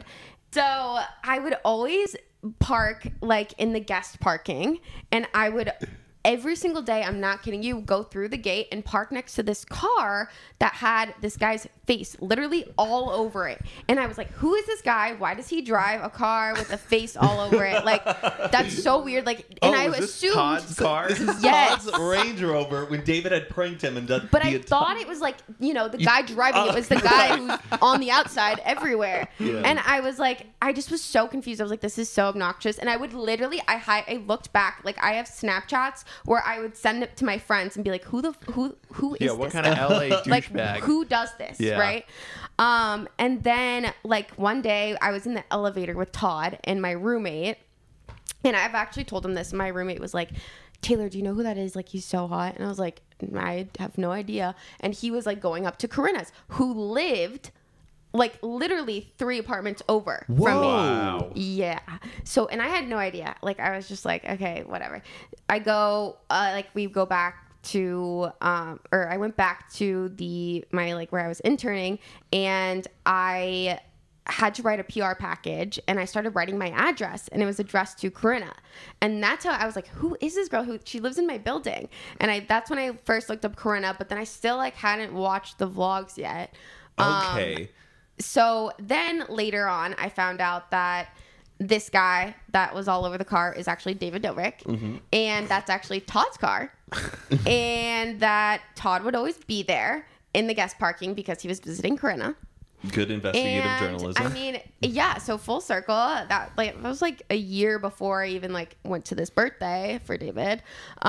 [SPEAKER 3] So I would always park like in the guest parking, and I would every single day, I'm not kidding you, go through the gate and park next to this car that had this guy's face literally all over it. And I was like, who is this guy? Why does he drive a car with a face all over it? Like, that's so weird. Like, and I assumed
[SPEAKER 2] Todd's car?
[SPEAKER 1] This is
[SPEAKER 3] Yes.
[SPEAKER 1] Todd's Range Rover when David had pranked him and done.
[SPEAKER 3] But I thought it was like, you know, the guy driving it was the guy who's on the outside everywhere.
[SPEAKER 1] Yeah.
[SPEAKER 3] And I was like, I just was so confused. I was like, this is so obnoxious. And I would literally, I looked back, like I have Snapchats where I would send it to my friends and be like, who is
[SPEAKER 2] Yeah,
[SPEAKER 3] this
[SPEAKER 2] what kind
[SPEAKER 3] guy?
[SPEAKER 2] of LA douchebag?
[SPEAKER 3] Like, who does this,
[SPEAKER 2] Yeah.
[SPEAKER 3] right? And then, like, one day I was in the elevator with Todd and my roommate, and I've actually told him this. My roommate was like, Taylor, do you know who that is? Like, he's so hot. And I was like, I have no idea. And he was, like, going up to Corinna's, who lived, like, literally 3 apartments over from me.
[SPEAKER 2] Wow.
[SPEAKER 3] Yeah. So, and I had no idea. Like, I was just like, okay, whatever. I go, we go back to, or I went back to my, like, where I was interning, and I had to write a PR package, and I started writing my address, and it was addressed to Corinna. And that's how I was like, who is this girl? She lives in my building. And that's when I first looked up Corinna, but then I still, like, hadn't watched the vlogs yet.
[SPEAKER 1] Okay.
[SPEAKER 3] So then later on, I found out that this guy that was all over the car is actually David Dobrik, and that's actually Todd's car, and that Todd would always be there in the guest parking because he was visiting Corinna.
[SPEAKER 1] Good investigative
[SPEAKER 3] And
[SPEAKER 1] journalism.
[SPEAKER 3] I mean, yeah. So full circle. That was like a year before I even like went to this birthday for David,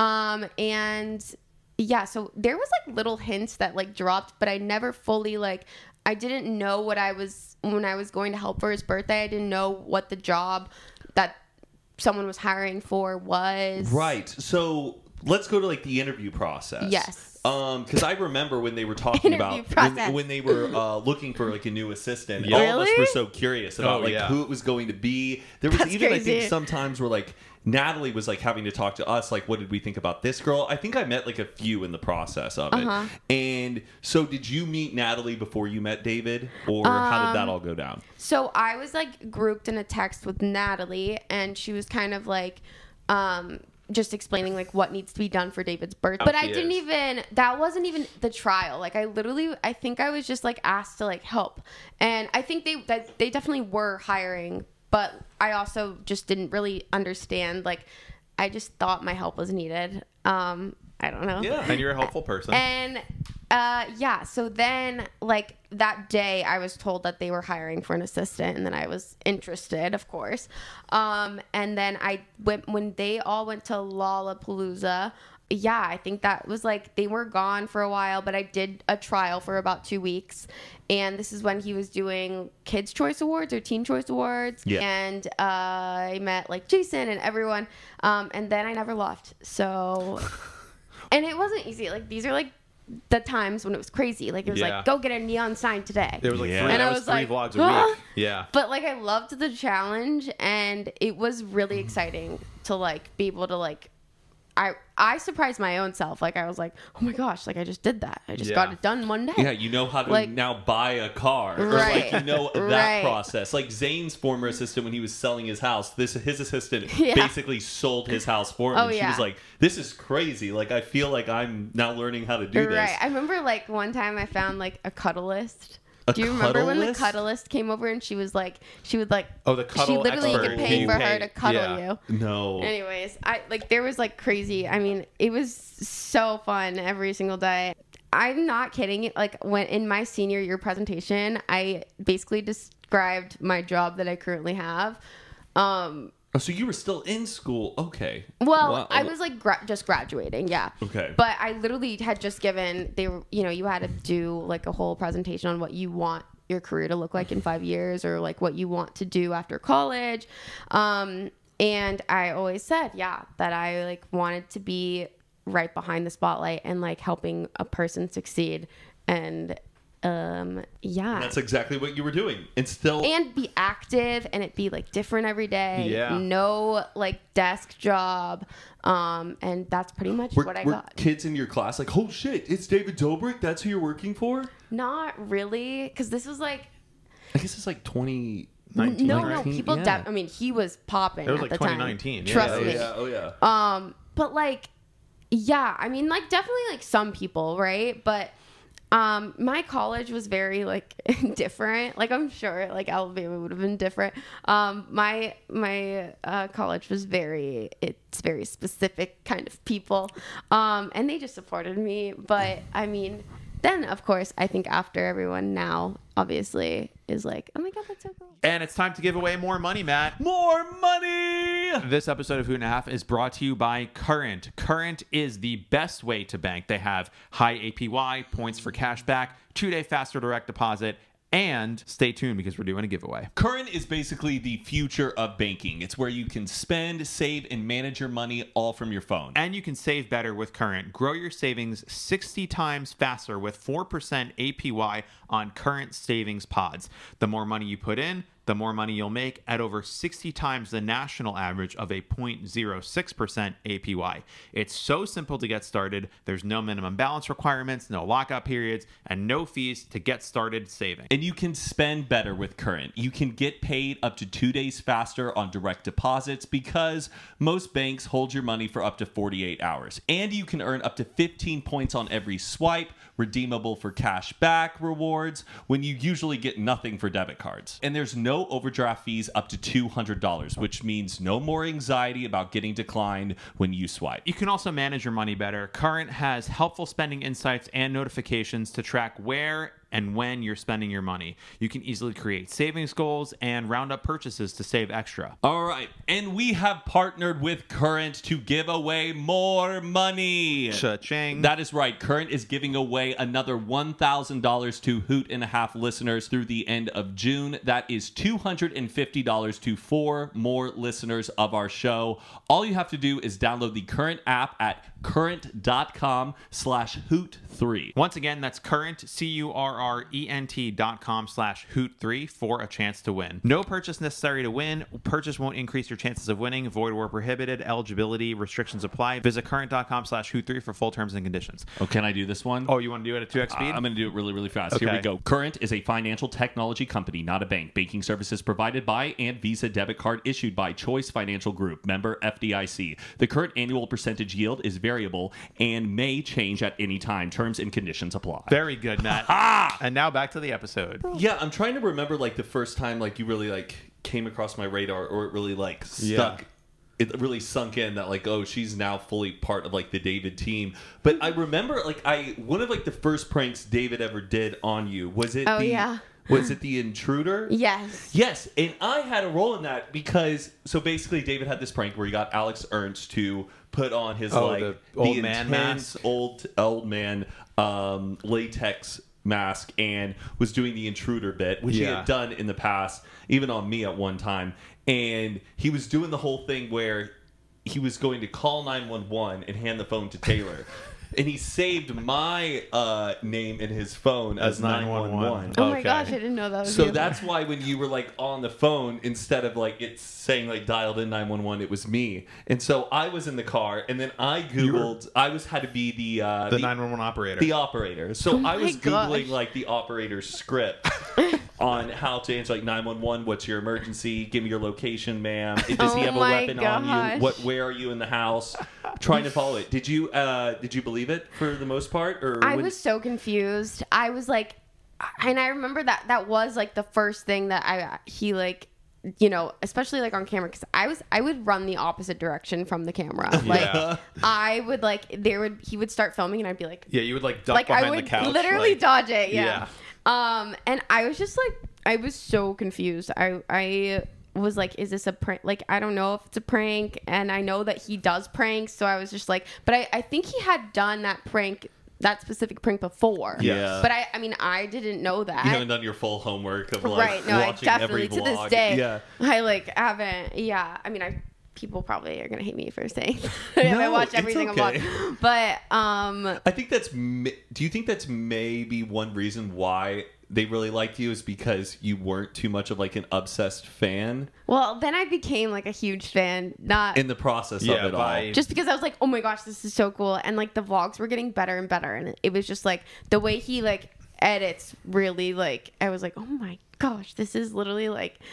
[SPEAKER 3] and yeah. So there was like little hints that like dropped, but I never fully like. I didn't know when I was going to help for his birthday. I didn't know what the job that someone was hiring for was.
[SPEAKER 1] Right. So let's go to like the interview process.
[SPEAKER 3] Yes.
[SPEAKER 1] Because I remember when they were talking
[SPEAKER 3] Interview
[SPEAKER 1] about
[SPEAKER 3] process.
[SPEAKER 1] when they were looking for like a new assistant.
[SPEAKER 2] Yeah.
[SPEAKER 1] All of us
[SPEAKER 3] Really?
[SPEAKER 1] were so curious about
[SPEAKER 2] Oh,
[SPEAKER 1] like
[SPEAKER 2] yeah.
[SPEAKER 1] who it was going to be. There was
[SPEAKER 3] That's
[SPEAKER 1] even I
[SPEAKER 3] crazy.
[SPEAKER 1] think sometimes where like Natalie was like having to talk to us like what did we think about this girl? I think I met like a few in the process of it. And so did you meet Natalie before you met David, or how did that all go down?
[SPEAKER 3] So I was like grouped in a text with Natalie, and she was kind of like just explaining like what needs to be done for David's birthday. But I
[SPEAKER 2] she
[SPEAKER 3] didn't
[SPEAKER 2] is.
[SPEAKER 3] even, that wasn't even the trial. Like I think I was just like asked to like help. And I think they definitely were hiring, but I also just didn't really understand. Like I just thought my help was needed. I don't know.
[SPEAKER 1] Yeah.
[SPEAKER 2] And you're a helpful person.
[SPEAKER 3] And yeah, so then like that day I was told that they were hiring for an assistant, and then I was interested, of course. And then I went when they all went to Lollapalooza. Yeah, I think that was like they were gone for a while, but I did a trial for about 2 weeks. And this is when he was doing Kids Choice Awards or Teen Choice Awards.
[SPEAKER 1] Yeah.
[SPEAKER 3] And I met like Jason and everyone. And then I never left. So, and it wasn't easy. Like these are like the times when it was crazy. Like it was
[SPEAKER 2] Yeah.
[SPEAKER 3] like, go get a neon sign today.
[SPEAKER 2] It was like
[SPEAKER 1] Yeah.
[SPEAKER 2] three,
[SPEAKER 3] And
[SPEAKER 2] that
[SPEAKER 3] I
[SPEAKER 2] was
[SPEAKER 3] was
[SPEAKER 2] 3
[SPEAKER 3] like,
[SPEAKER 2] vlogs a
[SPEAKER 3] "Ah!"
[SPEAKER 2] week. Yeah.
[SPEAKER 3] But like I loved the challenge, and it was really exciting to like be able to like I surprised my own self. Like I was like, oh my gosh, like I just did that. I just
[SPEAKER 2] Yeah.
[SPEAKER 3] got it done one day.
[SPEAKER 1] Yeah, you know how to
[SPEAKER 3] Like-
[SPEAKER 1] now buy a car, or
[SPEAKER 3] Right.
[SPEAKER 1] like you know that
[SPEAKER 3] Right.
[SPEAKER 1] process. Like Zane's former assistant, when he was selling his house, his assistant
[SPEAKER 3] Yeah.
[SPEAKER 1] basically sold his house for him.
[SPEAKER 3] Oh,
[SPEAKER 1] and she
[SPEAKER 3] yeah.
[SPEAKER 1] was like, "This is crazy. Like I feel like I'm now learning how to do this."
[SPEAKER 3] Right. I remember like one time I found like a cuddleist.
[SPEAKER 1] A
[SPEAKER 3] Do you remember when the
[SPEAKER 1] cuddleist?
[SPEAKER 3] cuddleist came over and she would like
[SPEAKER 2] Oh, the cuddle
[SPEAKER 3] she literally
[SPEAKER 2] expert.
[SPEAKER 3] could pay
[SPEAKER 2] You
[SPEAKER 3] for
[SPEAKER 2] pay-
[SPEAKER 3] her to cuddle
[SPEAKER 2] yeah.
[SPEAKER 3] you.
[SPEAKER 1] No.
[SPEAKER 3] Anyways, I like there was like crazy. I mean, it was so fun every single day. I'm not kidding. Like when in my senior year presentation, I basically described my job that I currently have.
[SPEAKER 1] Oh, so you were still in school? Okay.
[SPEAKER 3] Well,
[SPEAKER 1] Wow.
[SPEAKER 3] I was like just graduating, yeah.
[SPEAKER 1] Okay.
[SPEAKER 3] But I literally had just given you had to do like a whole presentation on what you want your career to look like in 5 years, or like what you want to do after college. And I always said, that I like wanted to be right behind the spotlight and like helping a person succeed. And
[SPEAKER 1] That's exactly what you were doing, and still.
[SPEAKER 3] and be active, and it be like different every day.
[SPEAKER 2] Yeah.
[SPEAKER 3] No like desk job. And that's pretty much what I
[SPEAKER 1] were
[SPEAKER 3] got.
[SPEAKER 1] kids in your class like, "Oh shit, it's David Dobrik. That's who you're working for."
[SPEAKER 3] Not really, because this was like
[SPEAKER 1] I guess it's like 20.
[SPEAKER 2] 19.
[SPEAKER 3] No,
[SPEAKER 2] right?
[SPEAKER 3] people.
[SPEAKER 1] Yeah.
[SPEAKER 3] I mean, he was popping.
[SPEAKER 2] It was
[SPEAKER 3] at
[SPEAKER 2] like
[SPEAKER 3] the time.
[SPEAKER 2] 2019, yeah.
[SPEAKER 3] Trust
[SPEAKER 1] Oh
[SPEAKER 3] me.
[SPEAKER 1] yeah. Oh yeah.
[SPEAKER 3] But like, yeah, I mean, like definitely like some people, right? But my college was very like different. Like I'm sure like Alabama would have been different. My college was it's very specific kind of people. And they just supported me. But I mean, then of course I think after everyone now obviously is like, oh my God, that's so cool.
[SPEAKER 2] And it's time to give away more money, Matt.
[SPEAKER 1] More money.
[SPEAKER 2] This episode of Hoot and a Half is brought to you by Current. Current is the best way to bank. They have high APY, points for cash back, 2-day faster direct deposit, and stay tuned because we're doing a giveaway.
[SPEAKER 1] Current is basically the future of banking. It's where you can spend, save, and manage your money all from your phone.
[SPEAKER 2] And you can save better with Current. Grow your savings 60 times faster with 4% APY on Current savings pods. The more money you put in, the more money you'll make at over 60 times the national average of a 0.06% APY. It's so simple to get started. There's no minimum balance requirements, no lockout periods, and no fees to get started saving.
[SPEAKER 1] And you can spend better with Current. You can get paid up to 2 days faster on direct deposits because most banks hold your money for up to 48 hours. And you can earn up to 15 points on every swipe, redeemable for cash back rewards when you usually get nothing for debit cards. And there's no overdraft fees up to $200, which means no more anxiety about getting declined when you swipe.
[SPEAKER 2] You can also manage your money better. Current has helpful spending insights and notifications to track where and when you're spending your money. You can easily create savings goals and round up purchases to save extra.
[SPEAKER 1] All right, and we have partnered with Current to give away more money.
[SPEAKER 2] Cha-ching.
[SPEAKER 1] That is right. Current is giving away another $1,000 to Hoot and a Half listeners through the end of June. That is $250 to 4 more listeners of our show. All you have to do is download the Current app at current.com/hoot3.
[SPEAKER 2] Once again, that's current, current.com/hoot3 for a chance to win. No purchase necessary to win. Purchase won't increase your chances of winning. Void where prohibited. Eligibility restrictions apply. Visit current.com/hoot3 for full terms and conditions.
[SPEAKER 1] Oh, can I do this one?
[SPEAKER 2] Oh, you want to do it at 2x speed?
[SPEAKER 1] I'm going to do it really, really fast. Here
[SPEAKER 2] Okay.
[SPEAKER 1] we go. Current is a financial technology company, not a bank. Banking services provided by and Visa debit card issued by Choice Financial Group, member FDIC. The current annual percentage yield is variable and may change at any time. Terms and conditions apply.
[SPEAKER 2] Very good, Matt. And now back to the episode.
[SPEAKER 1] Yeah, I'm trying to remember like the first time like you really like came across my radar or it really like stuck.
[SPEAKER 2] Yeah.
[SPEAKER 1] It really sunk in that like, oh, she's now fully part of like the David team. But I remember like one of like the first pranks David ever did on you was it was it the intruder?
[SPEAKER 3] Yes.
[SPEAKER 1] Yes, and I had a role in that because so basically David had this prank where he got Alex Ernst to put on his
[SPEAKER 2] the old man
[SPEAKER 1] intense
[SPEAKER 2] mask.
[SPEAKER 1] old man latex mask and was doing the intruder bit, which he
[SPEAKER 2] Yeah.
[SPEAKER 1] had done in the past, even on me at one time. And he was doing the whole thing where he was going to call 911 and hand the phone to Taylor. And he saved my name in his phone as 911.
[SPEAKER 3] Oh my
[SPEAKER 2] Okay.
[SPEAKER 3] gosh, I didn't know that was
[SPEAKER 1] So
[SPEAKER 3] you.
[SPEAKER 1] that's why when you were like on the phone, instead of like it's saying like dialed in 911, it was me. And so I was in the car, and then I googled. had to be the
[SPEAKER 2] 911 operator.
[SPEAKER 1] the operator. So
[SPEAKER 3] Oh
[SPEAKER 1] I was
[SPEAKER 3] my gosh.
[SPEAKER 1] googling like the operator's script on how to answer like 911. What's your emergency? Give me your location, ma'am. Does he
[SPEAKER 3] Oh
[SPEAKER 1] have a
[SPEAKER 3] my
[SPEAKER 1] weapon on
[SPEAKER 3] gosh.
[SPEAKER 1] you? Where are you in the house? Trying to follow it. Did you believe it for the most part? Or
[SPEAKER 3] I was so confused. I was like, and I remember that was like the first thing that he like, you know, especially like on camera, because I would run the opposite direction from the camera. Like
[SPEAKER 2] Yeah.
[SPEAKER 3] I would like he would start filming and I'd be like,
[SPEAKER 2] Yeah, you would like duck
[SPEAKER 3] like
[SPEAKER 2] behind
[SPEAKER 3] I would
[SPEAKER 2] the couch.
[SPEAKER 3] literally
[SPEAKER 2] like,
[SPEAKER 3] dodge it. Yeah. And I was just like, I was so confused. I was like, is this a prank? Like, I don't know if it's a prank, and I know that he does pranks, so I was just like, but I think he had done that specific prank before.
[SPEAKER 1] Yeah.
[SPEAKER 3] But I mean, I didn't know that.
[SPEAKER 1] You haven't done your full homework of like
[SPEAKER 3] Right. No, I
[SPEAKER 1] watching
[SPEAKER 3] definitely
[SPEAKER 1] every
[SPEAKER 3] to this
[SPEAKER 1] vlog.
[SPEAKER 3] day.
[SPEAKER 1] Yeah.
[SPEAKER 3] I like haven't. Yeah. I mean, people probably are gonna hate me for saying I haven't watched
[SPEAKER 1] it's
[SPEAKER 3] everything
[SPEAKER 1] okay.
[SPEAKER 3] I'm on. But
[SPEAKER 1] I think do you think that's maybe one reason why they really liked you is because you weren't too much of like an obsessed fan
[SPEAKER 3] well, then I became like a huge fan. Not
[SPEAKER 1] in the process
[SPEAKER 2] Yeah,
[SPEAKER 1] of it
[SPEAKER 2] by-
[SPEAKER 1] all?
[SPEAKER 3] just because I was like, oh my gosh, this is so cool. And like the vlogs were getting better and better. And it was just like the way he like edits really like, I was like, oh my gosh, this is literally like,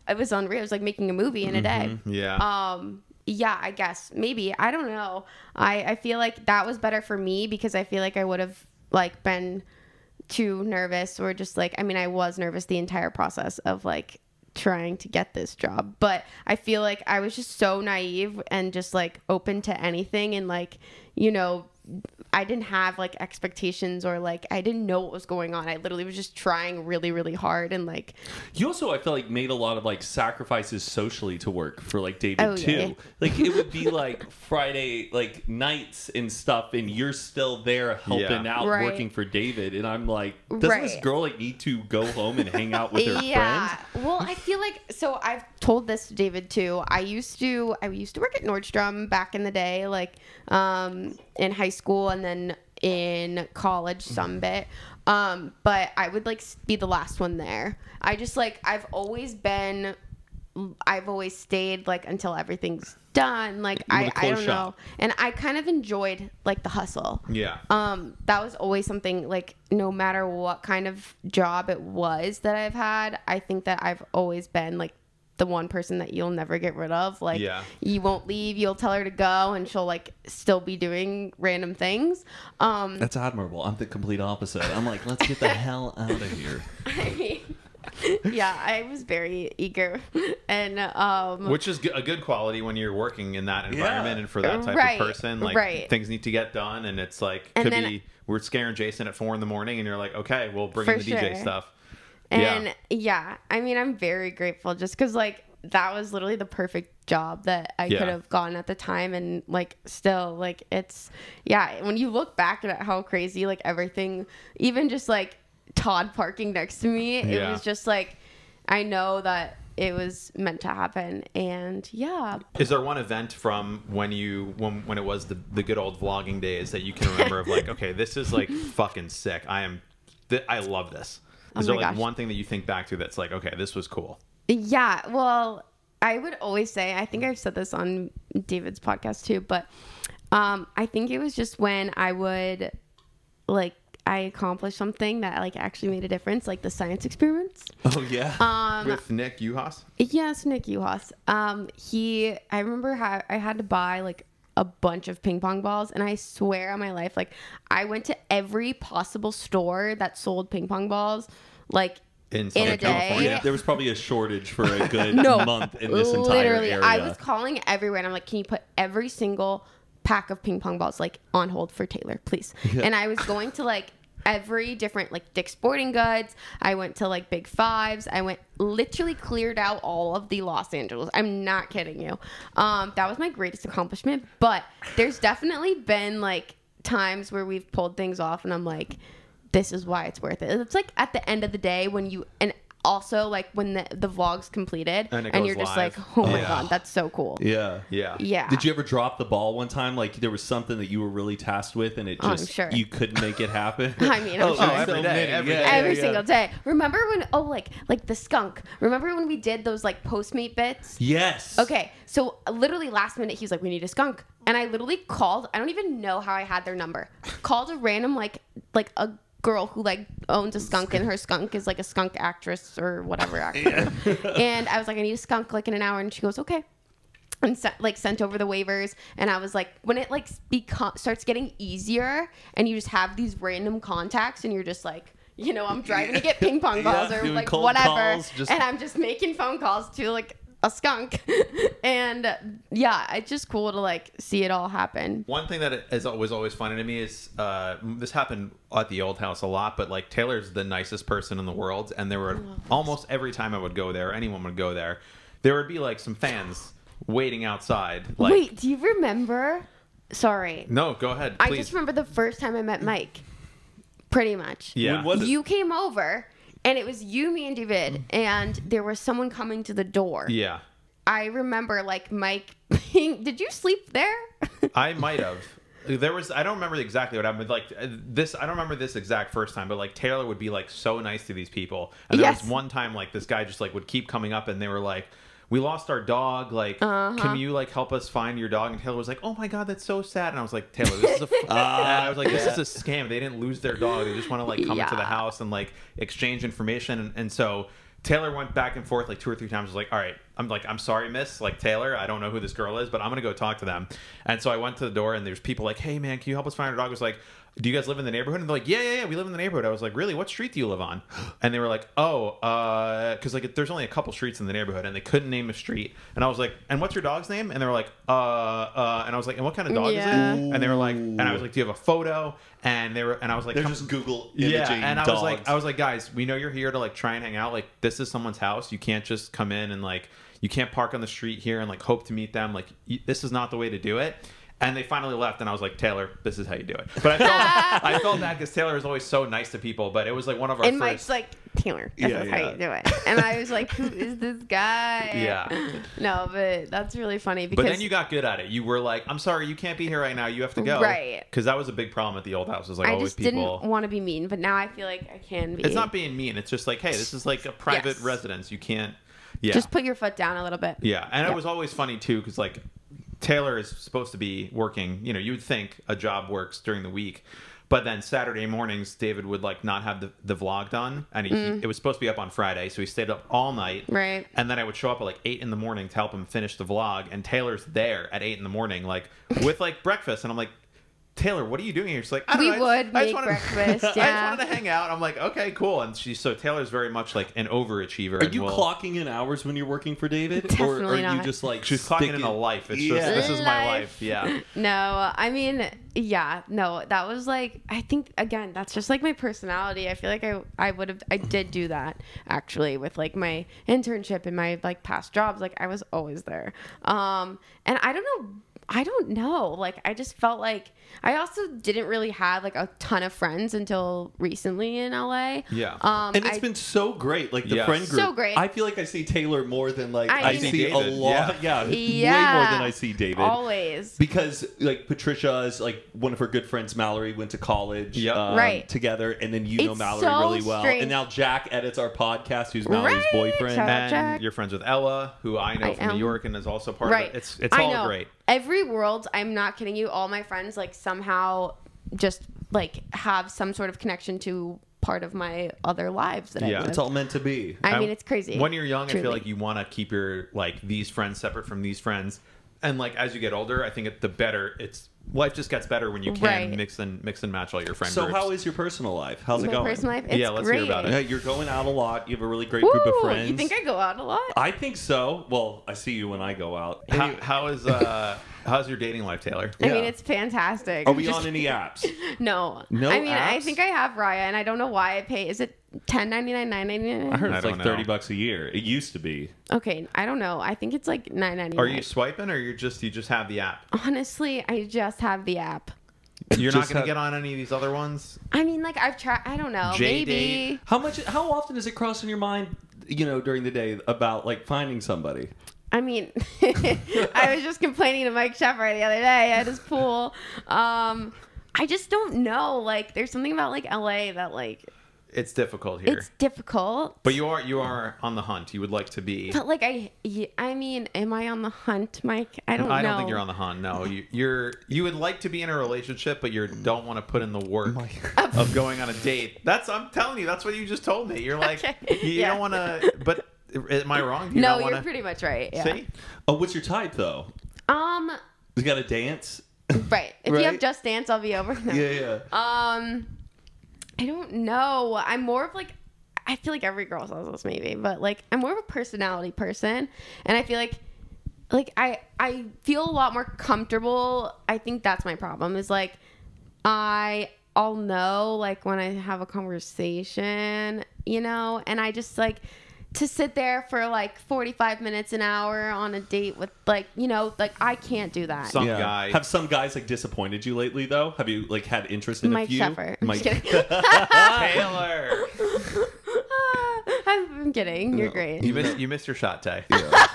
[SPEAKER 3] it was unreal. It was like making a movie in a day.
[SPEAKER 2] Yeah.
[SPEAKER 3] Yeah, I guess maybe, I don't know. I feel like that was better for me because I feel like I would have like been too nervous, or just like, I mean, I was nervous the entire process of like trying to get this job, but I feel like I was just so naive and just like open to anything, and like, you know, I didn't have like expectations, or like I didn't know what was going on. I literally was just trying really, really hard, and like
[SPEAKER 1] You also, I feel like, made a lot of like sacrifices socially to work for like David
[SPEAKER 3] Oh,
[SPEAKER 1] too.
[SPEAKER 3] yeah.
[SPEAKER 1] Like it would be like Friday like nights and stuff, and you're still there helping
[SPEAKER 2] Yeah.
[SPEAKER 1] out,
[SPEAKER 3] Right.
[SPEAKER 1] working for David, and I'm like, doesn't this
[SPEAKER 3] Right.
[SPEAKER 1] girl like need to go home and hang out with her
[SPEAKER 3] yeah.
[SPEAKER 1] friends?
[SPEAKER 3] Well, I feel like, so I've told this to David too. I used to work at Nordstrom back in the day, like in high school and then in college some bit. But I would like be the last one there. I just like, I've always stayed like until everything's done. Like
[SPEAKER 1] You wanna
[SPEAKER 3] I
[SPEAKER 1] close
[SPEAKER 3] don't
[SPEAKER 1] shop.
[SPEAKER 3] know. And I kind of enjoyed like the hustle.
[SPEAKER 2] Yeah.
[SPEAKER 3] That was always something, like, no matter what kind of job it was that I've had, I think that I've always been like the one person that you'll never get rid of. Like,
[SPEAKER 2] Yeah.
[SPEAKER 3] you won't leave, you'll tell her to go, and she'll like still be doing random things.
[SPEAKER 1] That's admirable. I'm the complete opposite. I'm like, let's get the hell out of here.
[SPEAKER 3] I mean, yeah, I was very eager, and
[SPEAKER 2] Which is a good quality when you're working in that environment,
[SPEAKER 1] Yeah.
[SPEAKER 2] and for that type
[SPEAKER 3] Right,
[SPEAKER 2] of person, like
[SPEAKER 3] right.
[SPEAKER 2] things need to get done, and it's like
[SPEAKER 3] And
[SPEAKER 2] could
[SPEAKER 3] then-
[SPEAKER 2] be we're scaring Jason at 4 a.m, and you're like, okay, we'll bring
[SPEAKER 3] For
[SPEAKER 2] in the DJ
[SPEAKER 3] sure.
[SPEAKER 2] stuff.
[SPEAKER 3] And yeah, I mean, I'm very grateful just because like that was literally the perfect job that I
[SPEAKER 2] Yeah.
[SPEAKER 3] could have gotten at the time. And like still, like, it's, yeah, when you look back at how crazy like everything, even just like Todd parking next to me, it
[SPEAKER 2] Yeah.
[SPEAKER 3] was just like, I know that it was meant to happen. And yeah.
[SPEAKER 2] Is there one event from when it was the good old vlogging days that you can remember of like, okay, this is like fucking sick. I love this.
[SPEAKER 3] Oh
[SPEAKER 2] Is there
[SPEAKER 3] my
[SPEAKER 2] like
[SPEAKER 3] gosh.
[SPEAKER 2] one thing that you think back to that's like, okay, this was cool?
[SPEAKER 3] Yeah, well, I would always say, I think I've said this on David's podcast too, but I think it was just when I would, like, I accomplished something that, like, actually made a difference, like the science experiments.
[SPEAKER 1] Oh yeah.
[SPEAKER 2] With Nick Uhas?
[SPEAKER 3] Yes, Nick Uhas. I remember how I had to buy, like, a bunch of ping pong balls, and I swear on my life, like, I went to every possible store that sold ping pong balls, like,
[SPEAKER 2] In
[SPEAKER 3] a
[SPEAKER 2] Southern
[SPEAKER 3] day.
[SPEAKER 2] California?
[SPEAKER 1] There was probably a shortage for a good
[SPEAKER 3] No,
[SPEAKER 1] month in this entire
[SPEAKER 3] literally,
[SPEAKER 1] area.
[SPEAKER 3] I was calling everywhere, and I'm like, can you put every single pack of ping pong balls like on hold for Taylor, please? And I was going to like every different, like, Dick's Sporting Goods. I went to like Big Fives. I went, literally cleared out all of the Los Angeles. I'm not kidding you. That was my greatest accomplishment. But there's definitely been like times where we've pulled things off, and I'm like, this is why it's worth it. It's like at the end of the day when you, and also like when the vlog's completed
[SPEAKER 2] And it
[SPEAKER 3] and
[SPEAKER 2] goes
[SPEAKER 3] you're just
[SPEAKER 2] live.
[SPEAKER 3] like, oh my
[SPEAKER 2] Yeah.
[SPEAKER 3] God, that's so cool.
[SPEAKER 1] Yeah.
[SPEAKER 2] Yeah.
[SPEAKER 3] Yeah.
[SPEAKER 1] Did you ever drop the ball one time? Like there was something that you were really tasked with, and it
[SPEAKER 3] Oh, I'm
[SPEAKER 1] just
[SPEAKER 3] sure.
[SPEAKER 1] you couldn't make it happen.
[SPEAKER 3] I mean, I'm sure.
[SPEAKER 2] every day, every day.
[SPEAKER 3] Every single day. Remember when, like the skunk. Remember when we did those like Postmate bits?
[SPEAKER 1] Yes.
[SPEAKER 3] Okay, so literally last minute, he was like, we need a skunk. And I literally called, I don't even know how I had their number. Called a random, like a girl who like owns a skunk, and her skunk is like a skunk actress or whatever actor. And I was like, I need a skunk like in an hour. And she goes, okay. And sent over the waivers. And I was like, when it like starts getting easier and you just have these random contacts and you're just like, you know, I'm driving to get ping pong balls
[SPEAKER 1] Yeah,
[SPEAKER 3] or
[SPEAKER 1] doing
[SPEAKER 3] like
[SPEAKER 1] cold
[SPEAKER 3] whatever.
[SPEAKER 1] calls,
[SPEAKER 3] And I'm just making phone calls to like a skunk. And yeah, it's just cool to like see it all happen.
[SPEAKER 2] One thing that was always funny to me is this happened at the old house a lot, but like Taylor's the nicest person in the world, and there were almost every time I would go there, anyone would go there, there would be like some fans waiting outside. Like,
[SPEAKER 3] Wait, do you remember? Sorry.
[SPEAKER 2] no, go ahead,
[SPEAKER 3] I
[SPEAKER 2] please.
[SPEAKER 3] just remember the first time I met Mike. Pretty much.
[SPEAKER 2] Yeah.
[SPEAKER 1] When was it?
[SPEAKER 3] You came over, and it was you, me, and David, and there was someone coming to the door.
[SPEAKER 2] Yeah,
[SPEAKER 3] I remember like Mike being, did you sleep there?
[SPEAKER 2] I might have. There was, I don't remember exactly what happened. Like this, I don't remember this exact first time, but like Taylor would be like so nice to these people, and there
[SPEAKER 3] Yes.
[SPEAKER 2] was one time like this guy just like would keep coming up, and they were like, we lost our dog. Like, can you like help us find your dog? And Taylor was like, oh my God, that's so sad. And I was like, Taylor, this is a, and I was like, this is a scam. They didn't lose their dog. They just want to like come into the
[SPEAKER 3] Yeah.
[SPEAKER 2] house and like exchange information. And so Taylor went back and forth like 2 or 3 times. Was like, all right, I'm sorry, miss, like Taylor, I don't know who this girl is, but I'm gonna go talk to them. And so I went to the door, and there's people like, hey man, can you help us find our dog? I was like, do you guys live in the neighborhood? And they're like, yeah, we live in the neighborhood. I was like, really? What street do you live on? And they were like, because like there's only a couple streets in the neighborhood, and they couldn't name a street. And I was like, and what's your dog's name? And they were like, and I was like, and what kind of dog is it? And they were like, and I was like, do you have a photo? And I was like,
[SPEAKER 1] They're just Google imaging
[SPEAKER 2] and
[SPEAKER 1] dogs.
[SPEAKER 2] I was like, guys, we know you're here to like try and hang out. Like, this is someone's house. You can't just come in and like, you can't park on the street here and like hope to meet them. Like, this is not the way to do it. And they finally left, and I was like, Taylor, this is how you do it. But I felt bad because Taylor is always so nice to people, but it was like one of our
[SPEAKER 3] And
[SPEAKER 2] first...
[SPEAKER 3] Mike's like, Taylor, this is how you do it. And I was like, who is this guy?
[SPEAKER 2] Yeah.
[SPEAKER 3] No, but that's really funny because...
[SPEAKER 2] But then you got good at it. You were like, I'm sorry, you can't be here right now. You have to go.
[SPEAKER 3] Right.
[SPEAKER 2] Because that was a big problem at the old house. Is like
[SPEAKER 3] I
[SPEAKER 2] always
[SPEAKER 3] just
[SPEAKER 2] people...
[SPEAKER 3] didn't want to be mean, but now I feel like I can be.
[SPEAKER 2] It's not being mean. It's just like, hey, this is like a private
[SPEAKER 3] Yes.
[SPEAKER 2] residence. You can't... Yeah.
[SPEAKER 3] Just put your foot down a little bit.
[SPEAKER 2] Yeah. And
[SPEAKER 3] Yeah.
[SPEAKER 2] it was always funny, too, because like... Taylor is supposed to be working, you know, you would think a job works during the week, but then Saturday mornings, David would like not have the vlog done, and it was supposed to be up on Friday, so he stayed up all night.
[SPEAKER 3] Right.
[SPEAKER 2] And then I would show up at like 8 in the morning to help him finish the vlog, and Taylor's there at 8 in the morning, like with like breakfast, and I'm like, Taylor, what are you doing here? She's like, I don't know,
[SPEAKER 3] would make breakfast.
[SPEAKER 2] I just
[SPEAKER 3] Yeah.
[SPEAKER 2] wanted to hang out. I'm like, okay, cool. And so Taylor's very much like an overachiever.
[SPEAKER 1] Are
[SPEAKER 2] and
[SPEAKER 1] you
[SPEAKER 2] will-
[SPEAKER 1] clocking in hours when you're working for David? or
[SPEAKER 3] Definitely
[SPEAKER 1] are you
[SPEAKER 3] not.
[SPEAKER 1] just like
[SPEAKER 2] She's clocking in
[SPEAKER 1] sticking-
[SPEAKER 2] a life. It's
[SPEAKER 1] Yeah.
[SPEAKER 2] just this is my
[SPEAKER 3] Life.
[SPEAKER 2] life. Yeah.
[SPEAKER 3] No, I mean, yeah, no, that was like, I think again, that's just like my personality. I feel like I did do that actually with like my internship and my like past jobs. Like I was always there. And I don't know. Like I just felt like I also didn't really have like a ton of friends until recently in LA.
[SPEAKER 2] Yeah.
[SPEAKER 1] And it's been so great, like the
[SPEAKER 2] Yes.
[SPEAKER 1] friend group.
[SPEAKER 3] So great.
[SPEAKER 1] I feel like I see Taylor more than like
[SPEAKER 3] I
[SPEAKER 1] I,
[SPEAKER 3] mean-
[SPEAKER 1] see a
[SPEAKER 2] David,
[SPEAKER 1] lot. Yeah, way
[SPEAKER 3] Yeah.
[SPEAKER 1] more than I see David.
[SPEAKER 3] Always.
[SPEAKER 1] Because like Patricia is like one of her good friends, Mallory, went to college
[SPEAKER 2] Yep.
[SPEAKER 3] Right.
[SPEAKER 1] together, and then you know
[SPEAKER 3] It's
[SPEAKER 1] Mallory
[SPEAKER 3] so
[SPEAKER 1] really well.
[SPEAKER 3] strange.
[SPEAKER 1] And now Jack edits our podcast, who's Mallory's
[SPEAKER 3] Right.
[SPEAKER 1] boyfriend.
[SPEAKER 3] Shout out.
[SPEAKER 2] And
[SPEAKER 3] Jack.
[SPEAKER 2] you're friends with Ella, who I know
[SPEAKER 3] I
[SPEAKER 2] from New
[SPEAKER 3] am.
[SPEAKER 2] York and is also part
[SPEAKER 3] Right.
[SPEAKER 2] of it. It's
[SPEAKER 3] I
[SPEAKER 2] all
[SPEAKER 3] know.
[SPEAKER 2] great.
[SPEAKER 3] Every world, I'm not kidding you, all my friends like somehow just like have some sort of connection to part of my other lives that
[SPEAKER 2] Yeah.
[SPEAKER 3] I live.
[SPEAKER 1] It's all meant to be.
[SPEAKER 3] I mean, it's crazy.
[SPEAKER 2] When you're young, I feel
[SPEAKER 3] Truly.
[SPEAKER 2] like you want to keep your like these friends separate from these friends, and like as you get older, I think the better it's life just gets better when you can
[SPEAKER 3] Right.
[SPEAKER 2] mix and match all your friend
[SPEAKER 1] So
[SPEAKER 2] groups.
[SPEAKER 1] how is your personal life? How's it
[SPEAKER 3] My
[SPEAKER 1] going?
[SPEAKER 3] personal life, it's
[SPEAKER 2] Yeah, let's
[SPEAKER 3] great.
[SPEAKER 2] hear about it.
[SPEAKER 1] Yeah, you're going out a lot. You have a really great
[SPEAKER 3] Woo!
[SPEAKER 1] group of friends.
[SPEAKER 3] You think I go out a lot?
[SPEAKER 1] I think so. Well, I see you when I go out.
[SPEAKER 2] How's your dating life, Taylor?
[SPEAKER 3] I mean,
[SPEAKER 1] Yeah.
[SPEAKER 3] it's fantastic.
[SPEAKER 1] Are we
[SPEAKER 3] Just-
[SPEAKER 1] on any apps?
[SPEAKER 3] No.
[SPEAKER 1] No
[SPEAKER 3] I mean, I
[SPEAKER 1] apps?
[SPEAKER 3] think I have Raya, and I don't know why I pay. Is it $10.99, $9.99?
[SPEAKER 1] I heard
[SPEAKER 2] I
[SPEAKER 1] it's like
[SPEAKER 2] don't know.
[SPEAKER 1] $30 a year. It used to be.
[SPEAKER 3] Okay, I don't know. I think it's like $9.99.
[SPEAKER 2] Are you swiping, or you just have the app?
[SPEAKER 3] Honestly, I just have the app.
[SPEAKER 2] You're not
[SPEAKER 1] Just
[SPEAKER 2] going
[SPEAKER 1] have-
[SPEAKER 2] to get on any of these other ones.
[SPEAKER 3] I mean, like I've tried. I don't know.
[SPEAKER 2] J-Date.
[SPEAKER 3] Maybe.
[SPEAKER 1] How often does it cross in your mind, during the day about like finding somebody?
[SPEAKER 3] I mean, I was just complaining to Mike Shepard the other day at his pool. I just don't know. Like, there's something about like LA that like
[SPEAKER 2] It's difficult here,
[SPEAKER 3] it's difficult.
[SPEAKER 2] but you are on the hunt. You would like to be.
[SPEAKER 3] But like I mean, am I on the hunt, Mike? I don't know.
[SPEAKER 2] I don't think you're on the hunt. No, you would like to be in a relationship, but you don't want to put in the work of going on a date. I'm telling you, that's what you just told me. You're like,
[SPEAKER 3] Okay.
[SPEAKER 2] you
[SPEAKER 3] Yeah.
[SPEAKER 2] don't want to. But am I wrong? Do you
[SPEAKER 3] No,
[SPEAKER 2] not
[SPEAKER 3] you're
[SPEAKER 2] wanna,
[SPEAKER 3] pretty much right. Yeah.
[SPEAKER 2] See?
[SPEAKER 1] Oh, what's your type though? You got to dance?
[SPEAKER 3] Right. If you have
[SPEAKER 1] Right?
[SPEAKER 3] Just Dance, I'll be over. No.
[SPEAKER 1] Yeah.
[SPEAKER 3] I don't know. I'm more of like, I feel like every girl says this maybe, but like I'm more of a personality person, and I feel like I feel a lot more comfortable. I think that's my problem. Is like I'll know like when I have a conversation, and I just like to sit there for like 45 minutes, an hour on a date with like I can't do that.
[SPEAKER 2] Some guy.
[SPEAKER 1] Have some guys like disappointed you lately though? Have you like had interest in a
[SPEAKER 3] Mike
[SPEAKER 1] few?
[SPEAKER 3] Shepard. I'm just kidding.
[SPEAKER 2] Taylor,
[SPEAKER 3] I'm kidding. You're great.
[SPEAKER 2] you missed your shot, Tay.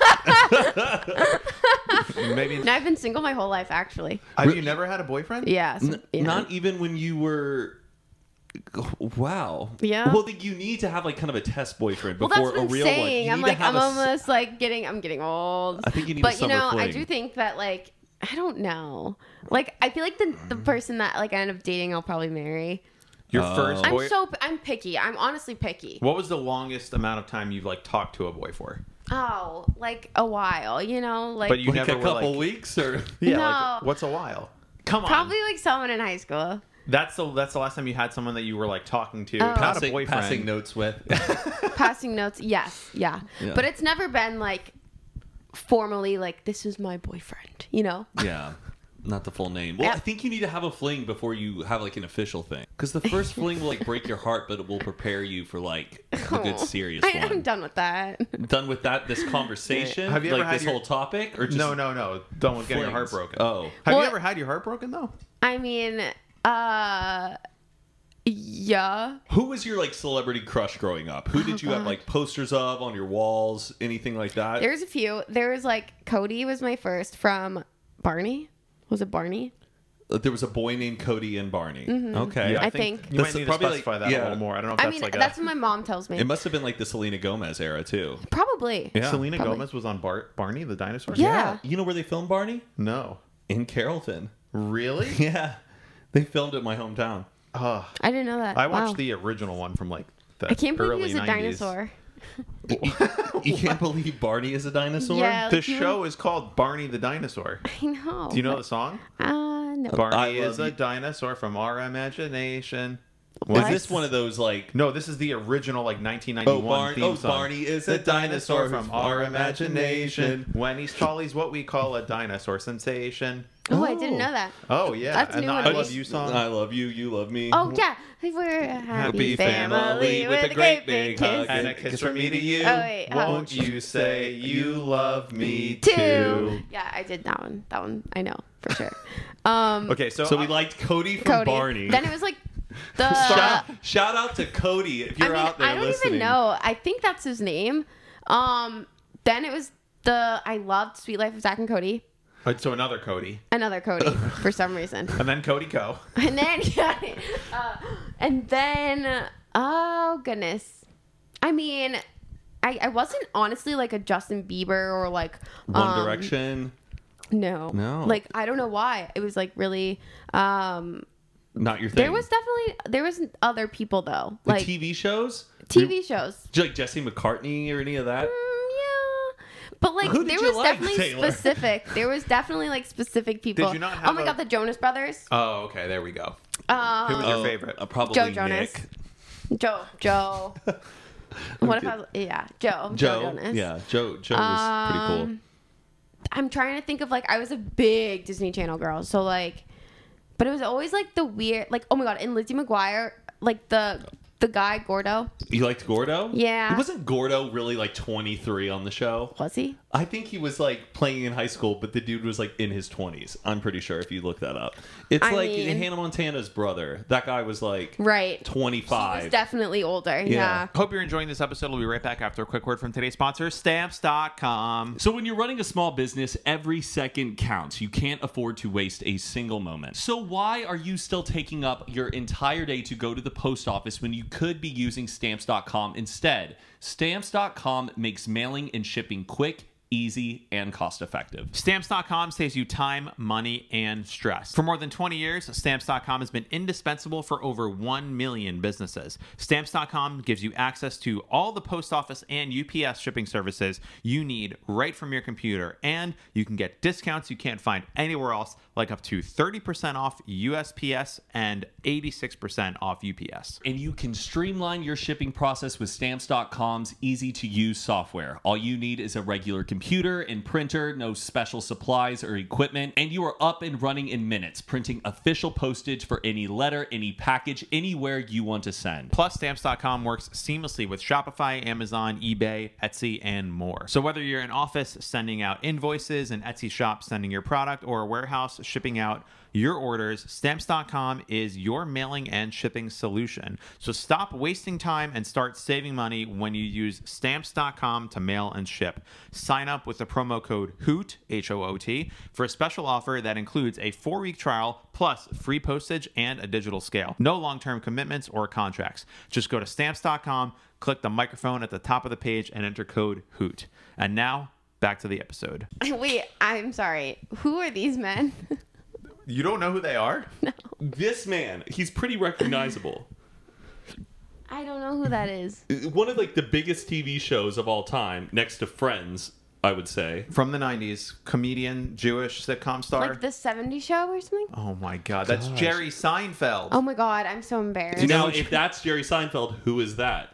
[SPEAKER 2] Maybe.
[SPEAKER 3] No, I've been single my whole life, actually.
[SPEAKER 2] Have you never had a boyfriend?
[SPEAKER 3] Yeah. Yeah.
[SPEAKER 1] Not even when you were. Wow.
[SPEAKER 3] Yeah.
[SPEAKER 1] Well, then you need to have like kind of a test boyfriend
[SPEAKER 3] Well,
[SPEAKER 1] before
[SPEAKER 3] that's what
[SPEAKER 1] a
[SPEAKER 3] I'm
[SPEAKER 1] real
[SPEAKER 3] saying.
[SPEAKER 1] one.
[SPEAKER 3] I'm like, I'm almost like I'm getting old.
[SPEAKER 1] I think you need a
[SPEAKER 3] But
[SPEAKER 1] summer
[SPEAKER 3] I
[SPEAKER 1] fling.
[SPEAKER 3] do think that like, I don't know. Like, I feel like the person that like I end up dating, I'll probably marry.
[SPEAKER 2] Your first boy.
[SPEAKER 3] I'm picky. I'm honestly picky.
[SPEAKER 2] What was the longest amount of time you've like talked to a boy for?
[SPEAKER 3] Oh, like a while, you know, like
[SPEAKER 2] But you
[SPEAKER 1] Like
[SPEAKER 2] never
[SPEAKER 1] a
[SPEAKER 2] were
[SPEAKER 1] couple
[SPEAKER 2] like,
[SPEAKER 1] weeks or
[SPEAKER 2] yeah.
[SPEAKER 3] No.
[SPEAKER 2] Like, what's a while? Come on.
[SPEAKER 3] probably like someone in high school.
[SPEAKER 2] That's the last time you had someone that you were like talking to, not a
[SPEAKER 1] passing,
[SPEAKER 2] boyfriend.
[SPEAKER 1] passing notes with.
[SPEAKER 3] Passing notes, yes, yeah.
[SPEAKER 1] Yeah.
[SPEAKER 3] But it's never been like formally like this is my boyfriend, you know.
[SPEAKER 1] Yeah. Not the full name. Well,
[SPEAKER 3] Yeah.
[SPEAKER 1] I think you need to have a fling before you have like an official thing. Because the first fling will like break your heart, but it will prepare you for like a good serious one.
[SPEAKER 3] I'm done with that.
[SPEAKER 1] Done with that, this conversation?
[SPEAKER 2] Have you ever
[SPEAKER 1] like
[SPEAKER 2] had
[SPEAKER 1] this
[SPEAKER 2] your-
[SPEAKER 1] whole topic? Or just
[SPEAKER 2] No. Done with getting your heart
[SPEAKER 1] flings?
[SPEAKER 2] broken.
[SPEAKER 1] Oh.
[SPEAKER 2] Have
[SPEAKER 3] Well-
[SPEAKER 2] you ever had your heart broken though?
[SPEAKER 3] I mean, yeah.
[SPEAKER 1] Who was your like celebrity crush growing up? Who did you have
[SPEAKER 3] God.
[SPEAKER 1] like posters of on your walls? Anything like that?
[SPEAKER 3] There's a few. There was like Cody was my first from Barney. Was it Barney?
[SPEAKER 1] There was a boy named Cody and Barney.
[SPEAKER 3] Mm-hmm.
[SPEAKER 1] Okay.
[SPEAKER 3] I think.
[SPEAKER 2] you might
[SPEAKER 1] That's
[SPEAKER 2] need to
[SPEAKER 1] probably,
[SPEAKER 2] specify
[SPEAKER 1] like,
[SPEAKER 2] that
[SPEAKER 1] yeah.
[SPEAKER 2] a little more. I don't know if
[SPEAKER 3] I
[SPEAKER 2] that's
[SPEAKER 3] mean,
[SPEAKER 2] like
[SPEAKER 3] that's what my mom tells me.
[SPEAKER 1] It must have been like the Selena Gomez era too.
[SPEAKER 3] Probably.
[SPEAKER 1] Yeah.
[SPEAKER 2] Selena
[SPEAKER 3] Probably.
[SPEAKER 2] Gomez was on Barney the dinosaur.
[SPEAKER 3] Yeah.
[SPEAKER 1] You know where they filmed Barney?
[SPEAKER 2] No.
[SPEAKER 1] In Carrollton.
[SPEAKER 2] Really?
[SPEAKER 1] Yeah. They filmed it in my hometown.
[SPEAKER 2] Ugh.
[SPEAKER 3] I didn't know that.
[SPEAKER 2] I watched
[SPEAKER 3] Wow.
[SPEAKER 2] the original one from like the
[SPEAKER 3] I can't believe
[SPEAKER 2] early
[SPEAKER 3] he was a
[SPEAKER 2] 90s.
[SPEAKER 3] dinosaur.
[SPEAKER 1] You can't believe Barney is a dinosaur?
[SPEAKER 3] Yeah.
[SPEAKER 2] The
[SPEAKER 3] Like, you
[SPEAKER 2] show is called Barney the Dinosaur.
[SPEAKER 3] I know.
[SPEAKER 2] Do you know the song?
[SPEAKER 3] No.
[SPEAKER 1] I
[SPEAKER 2] Barney
[SPEAKER 1] love
[SPEAKER 2] is a
[SPEAKER 1] you.
[SPEAKER 2] dinosaur from our imagination.
[SPEAKER 1] Was
[SPEAKER 3] What?
[SPEAKER 1] this one of those like
[SPEAKER 2] No, this is the original like 1991 theme song.
[SPEAKER 1] Barney is
[SPEAKER 2] The
[SPEAKER 1] a
[SPEAKER 2] dinosaur
[SPEAKER 1] dinosaur
[SPEAKER 2] from our imagination. When he's tall, he's what we call a dinosaur sensation.
[SPEAKER 3] Oh, I didn't know that.
[SPEAKER 2] Oh yeah,
[SPEAKER 3] That's a
[SPEAKER 2] and
[SPEAKER 3] new
[SPEAKER 2] the
[SPEAKER 3] one
[SPEAKER 2] I
[SPEAKER 3] to
[SPEAKER 2] Love
[SPEAKER 3] me.
[SPEAKER 2] You song.
[SPEAKER 1] I love you, you love me.
[SPEAKER 3] Oh yeah, we're a happy
[SPEAKER 1] Happy
[SPEAKER 3] family with a great big kiss.
[SPEAKER 2] And a kiss from me to you.
[SPEAKER 3] Oh, wait,
[SPEAKER 2] Won't you say you love me
[SPEAKER 3] Two.
[SPEAKER 2] too?
[SPEAKER 3] Yeah, I did that one. That one I know for sure.
[SPEAKER 2] Okay, so,
[SPEAKER 1] So we liked Cody from
[SPEAKER 3] Cody.
[SPEAKER 1] Barney.
[SPEAKER 3] Then it was like the.
[SPEAKER 1] Shout out to Cody if
[SPEAKER 3] I
[SPEAKER 1] you're
[SPEAKER 3] mean,
[SPEAKER 1] out there
[SPEAKER 3] I don't
[SPEAKER 1] listening.
[SPEAKER 3] even know. I think that's his name. Then it was the I loved Sweet Life of Zach and Cody.
[SPEAKER 2] so another Cody,
[SPEAKER 3] Another Cody for some reason.
[SPEAKER 2] and then Cody Co.
[SPEAKER 3] And then oh goodness. I mean, I wasn't honestly like a Justin Bieber or like
[SPEAKER 1] One Direction.
[SPEAKER 3] No.
[SPEAKER 1] No.
[SPEAKER 3] Like I don't know why. It was like really
[SPEAKER 1] Not your thing.
[SPEAKER 3] there was other people though.
[SPEAKER 1] the
[SPEAKER 3] Like
[SPEAKER 1] TV shows?
[SPEAKER 3] TV shows.
[SPEAKER 1] Did you like Jesse McCartney or any of that?
[SPEAKER 3] Yeah. But like
[SPEAKER 1] Who did
[SPEAKER 3] there
[SPEAKER 1] you
[SPEAKER 3] was
[SPEAKER 1] like,
[SPEAKER 3] definitely
[SPEAKER 1] Taylor?
[SPEAKER 3] specific. There was definitely like specific people.
[SPEAKER 2] Did you not have
[SPEAKER 3] oh my
[SPEAKER 2] a-
[SPEAKER 3] god, the Jonas Brothers.
[SPEAKER 2] Oh, okay, there we go. Who was your favorite?
[SPEAKER 1] Probably
[SPEAKER 3] Joe Jonas.
[SPEAKER 1] Nick.
[SPEAKER 3] Joe. What if I was Joe Jonas.
[SPEAKER 1] Yeah, Joe was pretty cool.
[SPEAKER 3] I'm trying to think of like I was a big Disney Channel girl, so like, but it was always like the weird, like oh my god, in Lizzie McGuire, like the guy Gordo,
[SPEAKER 1] You liked Gordo?
[SPEAKER 3] Yeah.
[SPEAKER 1] Wasn't Gordo really like 23 on the show?
[SPEAKER 3] was he?
[SPEAKER 1] I think he was like playing in high school, but the dude was like in his 20s. I'm pretty sure if you look that up. It's
[SPEAKER 3] I
[SPEAKER 1] like
[SPEAKER 3] mean-
[SPEAKER 1] Hannah Montana's brother. That guy was like
[SPEAKER 3] Right.
[SPEAKER 1] 25.
[SPEAKER 3] He was definitely older. Yeah.
[SPEAKER 2] Hope you're enjoying this episode. We'll be right back after a quick word from today's sponsor, Stamps.com.
[SPEAKER 1] So when you're running a small business, every second counts. You can't afford to waste a single moment. So why are you still taking up your entire day to go to the post office when you could be using Stamps.com instead? Stamps.com makes mailing and shipping quick, easy, and cost-effective.
[SPEAKER 2] Stamps.com saves you time, money, and stress. For more than 20 years, Stamps.com has been indispensable for over 1 million businesses. Stamps.com gives you access to all the post office and UPS shipping services you need right from your computer, and you can get discounts you can't find anywhere else, like up to 30% off USPS and 86% off UPS.
[SPEAKER 1] And you can streamline your shipping process with Stamps.com's easy-to-use software. All you need is a regular computer and printer, no special supplies or equipment, and you are up and running in minutes, printing official postage for any letter, any package, anywhere you want to send.
[SPEAKER 2] Plus, Stamps.com works seamlessly with Shopify, Amazon, eBay, Etsy, and more. So whether you're an office sending out invoices, an Etsy shop sending your product, or a warehouse shipping out your orders, Stamps.com is your mailing and shipping solution. So stop wasting time and start saving money when you use Stamps.com to mail and ship. Sign up with the promo code HOOT, H-O-O-T, for a special offer that includes a 4-week trial plus free postage and a digital scale. No long-term commitments or contracts. Just go to Stamps.com, click the microphone at the top of the page, and enter code HOOT. And now, back to the episode.
[SPEAKER 3] Wait, I'm sorry. Who are these men?
[SPEAKER 2] You don't know who they are?
[SPEAKER 1] This man, he's pretty recognizable.
[SPEAKER 3] I don't know who that is.
[SPEAKER 1] One of like the biggest TV shows of all time, next to Friends, I would say.
[SPEAKER 2] From the 90s, comedian, Jewish sitcom star.
[SPEAKER 3] Like the 70s show or something?
[SPEAKER 2] Oh my God, that's
[SPEAKER 1] Gosh.
[SPEAKER 2] Jerry Seinfeld.
[SPEAKER 3] Oh my god, I'm so embarrassed.
[SPEAKER 1] Now, if that's Jerry Seinfeld, who is that?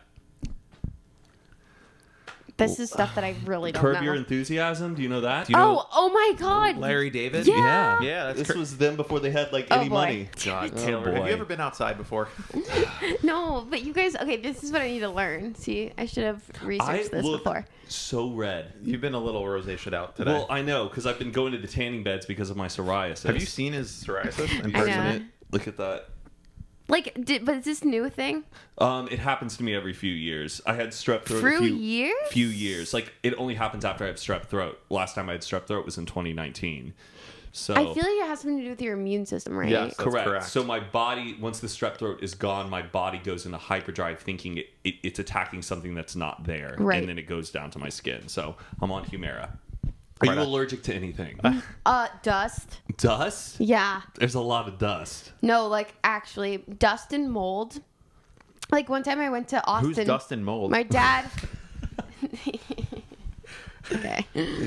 [SPEAKER 3] This is stuff that I really don't
[SPEAKER 1] Curb
[SPEAKER 3] know.
[SPEAKER 1] Your Enthusiasm? Do you know that?
[SPEAKER 3] Oh my god.
[SPEAKER 2] Larry David?
[SPEAKER 3] Yeah.
[SPEAKER 2] Yeah, that's
[SPEAKER 1] This was them before they had like any
[SPEAKER 3] boy.
[SPEAKER 1] money.
[SPEAKER 2] God,
[SPEAKER 1] Oh,
[SPEAKER 2] Taylor, have
[SPEAKER 1] boy.
[SPEAKER 2] you ever been outside before?
[SPEAKER 3] No, but you guys, okay, this is what I need to learn. See, I should have
[SPEAKER 1] I
[SPEAKER 3] researched this
[SPEAKER 1] look
[SPEAKER 3] before.
[SPEAKER 1] so red.
[SPEAKER 2] You've been a little rosacea out today.
[SPEAKER 1] Well, I know because I've been going to the tanning beds because of my psoriasis.
[SPEAKER 2] have you seen his psoriasis in
[SPEAKER 3] I
[SPEAKER 2] person?
[SPEAKER 3] know.
[SPEAKER 1] it? Look at that.
[SPEAKER 3] Like, but is this new thing?
[SPEAKER 1] It happens to me every few years. I had strep throat.
[SPEAKER 3] Few years?
[SPEAKER 1] Years. Like it only happens after I have strep throat. Last time I had strep throat was in 2019. So
[SPEAKER 3] I feel like it has something to do with your immune system, right?
[SPEAKER 2] Yes. That's
[SPEAKER 1] correct.
[SPEAKER 2] correct.
[SPEAKER 1] So my body, once the strep throat is gone, my body goes into hyperdrive, thinking it's attacking something that's not there,
[SPEAKER 3] Right.
[SPEAKER 1] and then it goes down to my skin. So I'm on Humira. Are
[SPEAKER 2] Right
[SPEAKER 1] you
[SPEAKER 2] on.
[SPEAKER 1] allergic to anything?
[SPEAKER 3] Dust.
[SPEAKER 1] Dust?
[SPEAKER 3] Yeah.
[SPEAKER 1] There's a lot of dust.
[SPEAKER 3] No, like actually, dust and mold. Like one time I went to Austin.
[SPEAKER 2] Who's Dustin Mold?
[SPEAKER 3] My dad. Okay.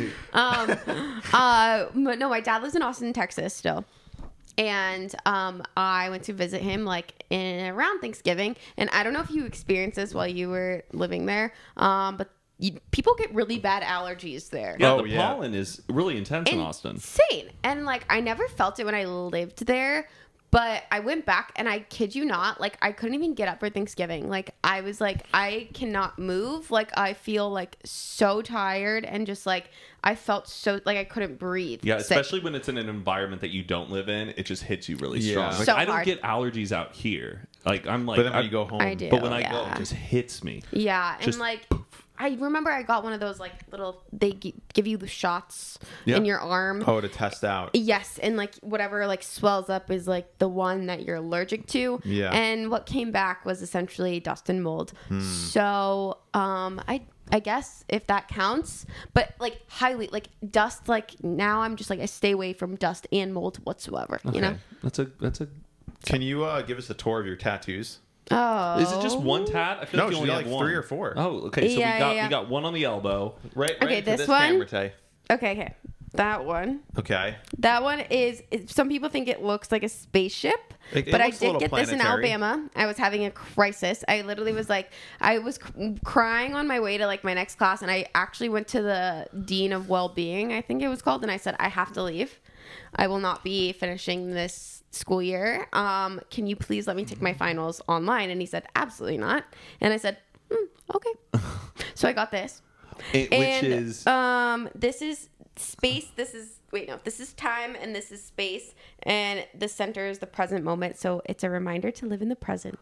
[SPEAKER 3] No, my dad lives in Austin, Texas still. And I went to visit him like in around Thanksgiving. And I don't know if you experienced this while you were living there, but people get really bad allergies there.
[SPEAKER 1] Yeah,
[SPEAKER 2] Oh,
[SPEAKER 1] the
[SPEAKER 2] yeah.
[SPEAKER 1] pollen is really intense in Austin.
[SPEAKER 3] Insane. And like I never felt it when I lived there, but I went back and I kid you not, like I couldn't even get up for Thanksgiving. Like I was like, I cannot move. Like I feel like so tired and just like I felt so like I couldn't breathe.
[SPEAKER 1] Yeah,
[SPEAKER 3] Sick.
[SPEAKER 1] especially when it's in an environment that you don't live in, it just hits you really
[SPEAKER 2] Yeah.
[SPEAKER 1] strong. Like,
[SPEAKER 3] So
[SPEAKER 1] I don't
[SPEAKER 3] hard.
[SPEAKER 1] get allergies out here. Like I'm like,
[SPEAKER 2] but then when you go home,
[SPEAKER 3] I do.
[SPEAKER 1] but when I go,
[SPEAKER 3] yeah.
[SPEAKER 1] it just hits me.
[SPEAKER 3] Yeah, and
[SPEAKER 1] Just
[SPEAKER 3] like I remember I got one of those like little they give you the shots
[SPEAKER 1] Yeah.
[SPEAKER 3] in your arm.
[SPEAKER 2] oh, to test out.
[SPEAKER 3] Yes, and like whatever like swells up is like the one that you're allergic to.
[SPEAKER 2] Yeah.
[SPEAKER 3] And what came back was essentially dust and mold. So I guess if that counts, but like highly like dust, like now I'm just like I stay away from dust and mold whatsoever. You know?
[SPEAKER 1] that's a.
[SPEAKER 2] Can you give us a tour of your tattoos?
[SPEAKER 3] Oh.
[SPEAKER 1] Is it just one tat? I feel
[SPEAKER 2] No,
[SPEAKER 1] like you
[SPEAKER 2] she's
[SPEAKER 1] only
[SPEAKER 2] got
[SPEAKER 1] have
[SPEAKER 2] like
[SPEAKER 1] one.
[SPEAKER 2] 3 or 4.
[SPEAKER 1] Oh, okay. So
[SPEAKER 3] Yeah,
[SPEAKER 1] we got one on the elbow.
[SPEAKER 2] Right.
[SPEAKER 3] Okay,
[SPEAKER 2] into
[SPEAKER 3] this one?
[SPEAKER 2] camera, Tay.
[SPEAKER 3] Okay. That one.
[SPEAKER 2] Okay.
[SPEAKER 3] That one is. Some people think it looks like a spaceship,
[SPEAKER 2] It
[SPEAKER 3] but I
[SPEAKER 2] looks a
[SPEAKER 3] did
[SPEAKER 2] little
[SPEAKER 3] get this in
[SPEAKER 2] planetary.
[SPEAKER 3] Alabama. I was having a crisis. I literally was like, I was crying on my way to like my next class, and I actually went to the dean of well-being, I think it was called, and I said, I have to leave. I will not be finishing this school year. Can you please let me take my finals online? And he said, absolutely not. And I said, okay. So I got this.
[SPEAKER 1] Which
[SPEAKER 3] And,
[SPEAKER 1] is
[SPEAKER 3] this is space. This is time, and this is space, and the center is the present moment. So it's a reminder to live in the present.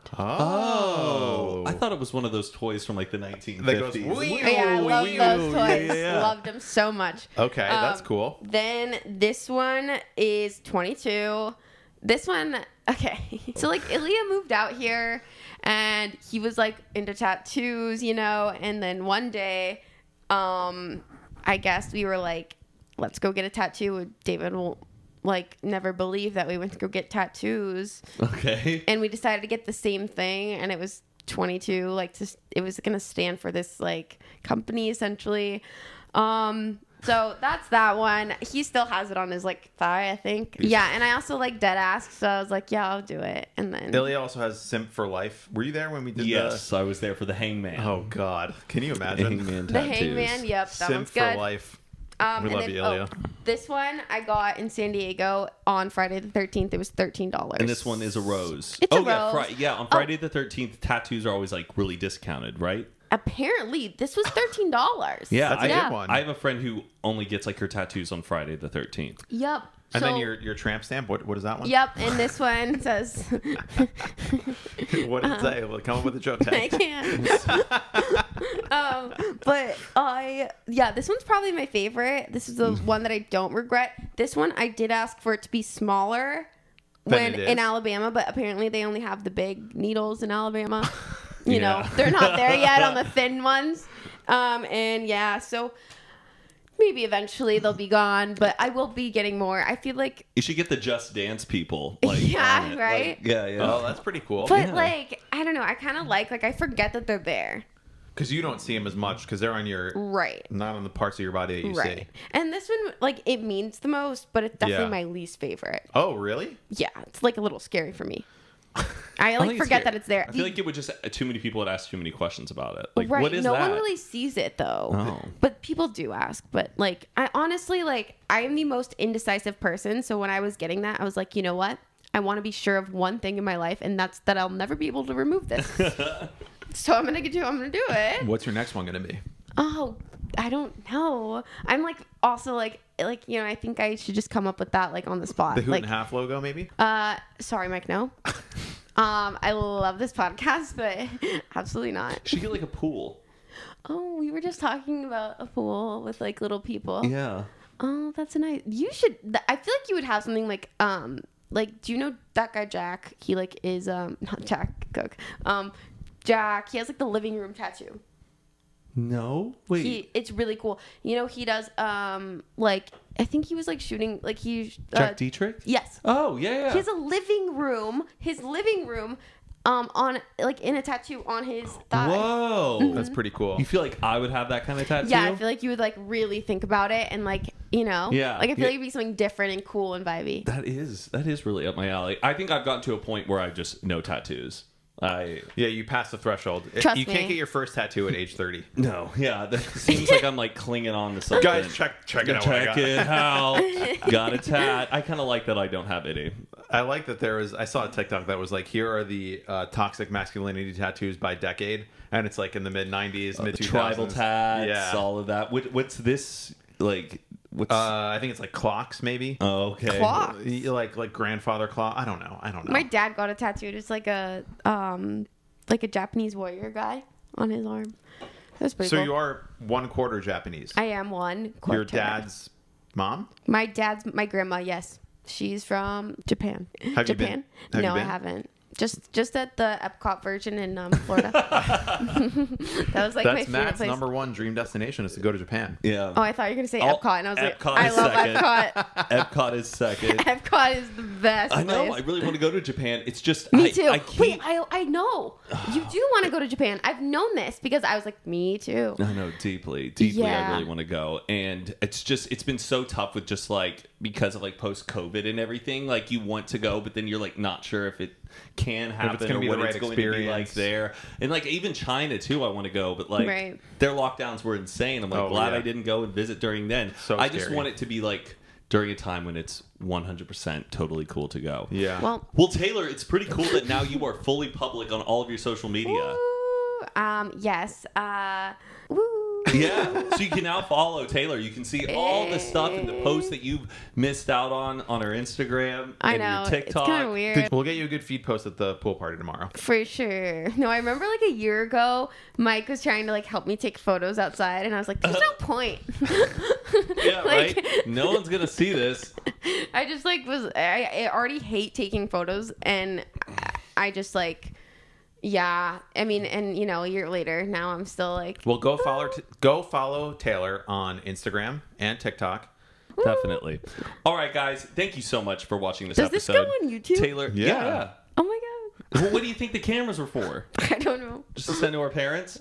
[SPEAKER 2] Oh.
[SPEAKER 1] I thought it was one of those toys from like the 1950s.
[SPEAKER 2] That goes, "Wee."
[SPEAKER 3] Oh, yeah, I love
[SPEAKER 2] wee,
[SPEAKER 3] those
[SPEAKER 2] yeah,
[SPEAKER 3] toys.
[SPEAKER 2] yeah, yeah.
[SPEAKER 3] Loved them so much.
[SPEAKER 2] Okay, that's cool.
[SPEAKER 3] Then this one is 22. This one, okay. So like Ilya moved out here, and he was like into tattoos, you know. And then one day, I guess we were like, let's go get a tattoo. David will like never believe that we went to go get tattoos,
[SPEAKER 1] Okay.
[SPEAKER 3] and we decided to get the same thing, and it was 22. Like it was gonna stand for this like company essentially. So that's that one. He still has it on his like thigh, I think. Yeah, and I also like dead ass, so I was like, yeah, I'll do it. And then
[SPEAKER 2] Ilya also has Simp for Life. Were you there when we did
[SPEAKER 1] Yes, I was there for the Hangman.
[SPEAKER 2] Oh, God. Can you imagine?
[SPEAKER 1] Hangman
[SPEAKER 3] the
[SPEAKER 1] tattoos.
[SPEAKER 3] Hangman, yep, that
[SPEAKER 2] Simp
[SPEAKER 3] one's
[SPEAKER 2] for
[SPEAKER 3] good.
[SPEAKER 2] Life. We
[SPEAKER 3] And
[SPEAKER 2] love
[SPEAKER 3] then-
[SPEAKER 2] you, Ilya.
[SPEAKER 3] this one I got in San Diego on Friday the 13th. It was $13.
[SPEAKER 1] And this one is a rose.
[SPEAKER 3] It's a
[SPEAKER 1] yeah,
[SPEAKER 3] rose.
[SPEAKER 1] Yeah, on Friday the 13th, tattoos are always like really discounted, right?
[SPEAKER 3] Apparently, this was $13.
[SPEAKER 1] Yeah,
[SPEAKER 2] That's a good one.
[SPEAKER 1] I have a friend who only gets like her tattoos on Friday the 13th.
[SPEAKER 3] Yep.
[SPEAKER 2] And
[SPEAKER 3] So-
[SPEAKER 2] then your tramp stamp, what is that one?
[SPEAKER 3] Yep, and this one says
[SPEAKER 2] What did it say? Well, come up with a joke
[SPEAKER 3] I
[SPEAKER 2] tag.
[SPEAKER 3] can't. But this one's probably my favorite. This is the one that I don't regret. This one I did ask for it to be smaller
[SPEAKER 2] Than
[SPEAKER 3] when
[SPEAKER 2] it is.
[SPEAKER 3] in Alabama, but apparently they only have the big needles in Alabama. You know,
[SPEAKER 1] Yeah.
[SPEAKER 3] they're not there yet on the thin ones. And yeah, so maybe eventually they'll be gone, but I will be getting more. I feel like,
[SPEAKER 1] You should get the Just Dance people.
[SPEAKER 3] Yeah,
[SPEAKER 1] on it.
[SPEAKER 3] right?
[SPEAKER 1] Yeah, yeah.
[SPEAKER 2] Oh, that's pretty cool.
[SPEAKER 3] but like, I don't know. I kind of like I forget that they're there.
[SPEAKER 2] Because you don't see them as much because they're on your
[SPEAKER 3] Right.
[SPEAKER 2] not on the parts of your body that you
[SPEAKER 3] Right.
[SPEAKER 2] see.
[SPEAKER 3] And this one, like, it means the most, but it's definitely
[SPEAKER 2] Yeah.
[SPEAKER 3] my least favorite.
[SPEAKER 2] Oh, really?
[SPEAKER 3] Yeah, it's like a little scary for me. I
[SPEAKER 1] I
[SPEAKER 3] like
[SPEAKER 1] think it's
[SPEAKER 3] forget
[SPEAKER 1] scary.
[SPEAKER 3] that it's there.
[SPEAKER 1] I feel like it would just too many people would ask too many questions about it. Like,
[SPEAKER 3] right.
[SPEAKER 1] what is
[SPEAKER 3] no
[SPEAKER 1] that?
[SPEAKER 3] one really sees it though.
[SPEAKER 1] Oh.
[SPEAKER 3] But people do ask. But like, I honestly I am the most indecisive person. So when I was getting that, I was like, you know what? I want to be sure of one thing in my life, and that's that I'll never be able to remove this. So I'm gonna do it.
[SPEAKER 2] What's your next one going to be?
[SPEAKER 3] Oh, I don't know. I'm like also like I think I should just come up with that like on the spot.
[SPEAKER 2] The Hoot
[SPEAKER 3] like,
[SPEAKER 2] and Half logo, maybe?
[SPEAKER 3] sorry, Mike. No. I love this podcast, but absolutely not.
[SPEAKER 1] Should get like a pool.
[SPEAKER 3] Oh, we were just talking about a pool with like little people.
[SPEAKER 1] Yeah.
[SPEAKER 3] Oh, that's a nice. You should. I feel like you would have something like do you know that guy Jack? He like is not Jack Cook. Jack. He has like the living room tattoo.
[SPEAKER 1] No. Wait.
[SPEAKER 3] It's really cool. You know, he does like I think he was like shooting like he
[SPEAKER 1] Jack Dietrich?
[SPEAKER 3] Yes.
[SPEAKER 1] Oh yeah.
[SPEAKER 3] He has a living room. His living room on like in a tattoo on his thigh.
[SPEAKER 1] Whoa.
[SPEAKER 2] That's pretty cool.
[SPEAKER 1] You feel like I would have that kind of tattoo?
[SPEAKER 3] Yeah, I feel like you would like really think about it and like
[SPEAKER 1] Yeah.
[SPEAKER 3] like I feel
[SPEAKER 1] Yeah.
[SPEAKER 3] like it'd be something different and cool and vibey.
[SPEAKER 1] That is really up my alley. I think I've gotten to a point where I just no tattoos.
[SPEAKER 2] Yeah, you pass the threshold.
[SPEAKER 3] Trust
[SPEAKER 2] you can't
[SPEAKER 3] me.
[SPEAKER 2] get your first tattoo at age 30.
[SPEAKER 1] no. Yeah. That seems like I'm like clinging on to something.
[SPEAKER 2] Guys, check it out. what I
[SPEAKER 1] Check
[SPEAKER 2] got.
[SPEAKER 1] it out. Got a tat. I kind of like that I don't have any.
[SPEAKER 2] I like that I saw a TikTok that was like, here are the toxic masculinity tattoos by decade. And it's like in the mid 90s, mid 2000s.
[SPEAKER 1] Tribal tats,
[SPEAKER 2] Yeah.
[SPEAKER 1] all of that. What's this like? What's
[SPEAKER 2] I think it's like clocks, maybe.
[SPEAKER 1] oh, okay.
[SPEAKER 3] Clock.
[SPEAKER 2] Like grandfather clock. I don't know.
[SPEAKER 3] My dad got a tattoo just like a Japanese warrior guy on his arm. That was pretty
[SPEAKER 2] So
[SPEAKER 3] cool.
[SPEAKER 2] you are 1/4 Japanese.
[SPEAKER 3] I am one.
[SPEAKER 2] Your
[SPEAKER 3] quarter.
[SPEAKER 2] dad's mom?
[SPEAKER 3] My grandma, yes. She's from Japan.
[SPEAKER 2] Have you
[SPEAKER 3] Japan?
[SPEAKER 2] been? Have
[SPEAKER 3] No,
[SPEAKER 2] you
[SPEAKER 3] I
[SPEAKER 2] been?
[SPEAKER 3] haven't. Just at the Epcot version in Florida. That was like my
[SPEAKER 2] That's
[SPEAKER 3] favorite
[SPEAKER 2] Matt's
[SPEAKER 3] place.
[SPEAKER 2] number one dream destination is to go to Japan.
[SPEAKER 1] Yeah.
[SPEAKER 3] Oh, I thought you were gonna say
[SPEAKER 1] Oh,
[SPEAKER 3] Epcot, and I was like,
[SPEAKER 1] Epcot
[SPEAKER 3] I
[SPEAKER 1] is
[SPEAKER 3] love
[SPEAKER 1] second.
[SPEAKER 3] Epcot.
[SPEAKER 1] Epcot is second.
[SPEAKER 3] Epcot is the best.
[SPEAKER 1] I know. I
[SPEAKER 3] place.
[SPEAKER 1] really want to go to Japan. It's just
[SPEAKER 3] Me too.
[SPEAKER 1] I can't.
[SPEAKER 3] Wait, I know. You do want to go to Japan. I've known this because I was like, me too.
[SPEAKER 1] I know deeply. I
[SPEAKER 3] Yeah.
[SPEAKER 1] really want to go, and it's been so tough with just like because of like post COVID and everything. Like you want to go, but then you're like not sure if it can happen
[SPEAKER 2] gonna
[SPEAKER 1] or
[SPEAKER 2] be
[SPEAKER 1] what
[SPEAKER 2] the
[SPEAKER 1] it's
[SPEAKER 2] right
[SPEAKER 1] going to be like
[SPEAKER 2] experience.
[SPEAKER 1] there. And like even China too, I want to go, but like
[SPEAKER 3] Right.
[SPEAKER 1] their lockdowns were insane. I'm like
[SPEAKER 2] Oh,
[SPEAKER 1] glad
[SPEAKER 2] yeah.
[SPEAKER 1] I didn't go and visit during then.
[SPEAKER 2] So
[SPEAKER 1] I just
[SPEAKER 2] scary.
[SPEAKER 1] want it to be like during a time when it's 100% totally cool to go.
[SPEAKER 2] Yeah.
[SPEAKER 3] Well,
[SPEAKER 1] Taylor, it's pretty cool that now you are fully public on all of your social media.
[SPEAKER 3] woo, yes. Woo.
[SPEAKER 1] Yeah, so you can now follow Taylor. You can see all the stuff and the posts that you've missed out on her Instagram
[SPEAKER 3] I
[SPEAKER 1] and
[SPEAKER 3] know.
[SPEAKER 1] your TikTok.
[SPEAKER 3] It's kind of weird.
[SPEAKER 2] We'll get you a good feed post at the pool party tomorrow.
[SPEAKER 3] For sure. No, I remember like a year ago, Mike was trying to like help me take photos outside, and I was like, "There's no point."
[SPEAKER 1] Yeah,
[SPEAKER 3] Like-
[SPEAKER 1] right. No one's gonna see this.
[SPEAKER 3] I just like I already hate taking photos, and I just like, yeah. I mean, and you know, a year later, now I'm still like,
[SPEAKER 2] Well, go follow Taylor on Instagram and TikTok.
[SPEAKER 1] Definitely. All right, guys. Thank you so much for watching this
[SPEAKER 3] Does this
[SPEAKER 1] episode.
[SPEAKER 3] go on YouTube?
[SPEAKER 1] Taylor.
[SPEAKER 2] Yeah.
[SPEAKER 3] oh my
[SPEAKER 1] Well, what do you think the cameras were for?
[SPEAKER 3] god, I don't know.
[SPEAKER 1] Just to send to our parents?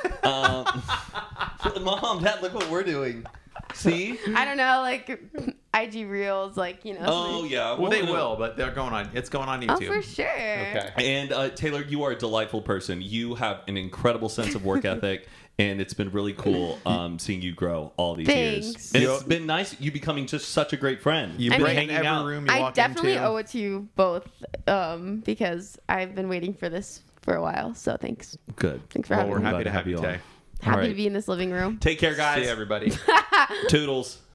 [SPEAKER 1] Mom, Dad, look what we're doing. See?
[SPEAKER 3] I don't know, like IG reels, like you know.
[SPEAKER 1] Oh
[SPEAKER 3] something.
[SPEAKER 1] yeah.
[SPEAKER 2] Well, they will, but they're going on. It's going on
[SPEAKER 3] Oh,
[SPEAKER 2] YouTube.
[SPEAKER 3] for sure.
[SPEAKER 2] Okay.
[SPEAKER 1] And Taylor, you are a delightful person. You have an incredible sense of work ethic, and it's been really cool seeing you grow all these years.
[SPEAKER 3] Thanks.
[SPEAKER 1] And it's been nice you becoming just such a great friend.
[SPEAKER 2] You've
[SPEAKER 3] I
[SPEAKER 2] been
[SPEAKER 3] mean-
[SPEAKER 2] hanging
[SPEAKER 1] hanging
[SPEAKER 2] every
[SPEAKER 1] out.
[SPEAKER 2] room you
[SPEAKER 3] I
[SPEAKER 2] walk
[SPEAKER 3] definitely
[SPEAKER 2] into.
[SPEAKER 3] owe it to you both because I've been waiting for this for a while. So thanks.
[SPEAKER 1] Good.
[SPEAKER 3] Thanks for
[SPEAKER 2] Well,
[SPEAKER 3] having
[SPEAKER 2] we're
[SPEAKER 3] me.
[SPEAKER 2] happy to
[SPEAKER 1] Glad
[SPEAKER 2] have you,
[SPEAKER 1] on.
[SPEAKER 2] Tay.
[SPEAKER 3] Happy
[SPEAKER 1] All right.
[SPEAKER 3] to be in this living room.
[SPEAKER 1] Take care, guys.
[SPEAKER 2] See you, everybody.
[SPEAKER 1] Toodles.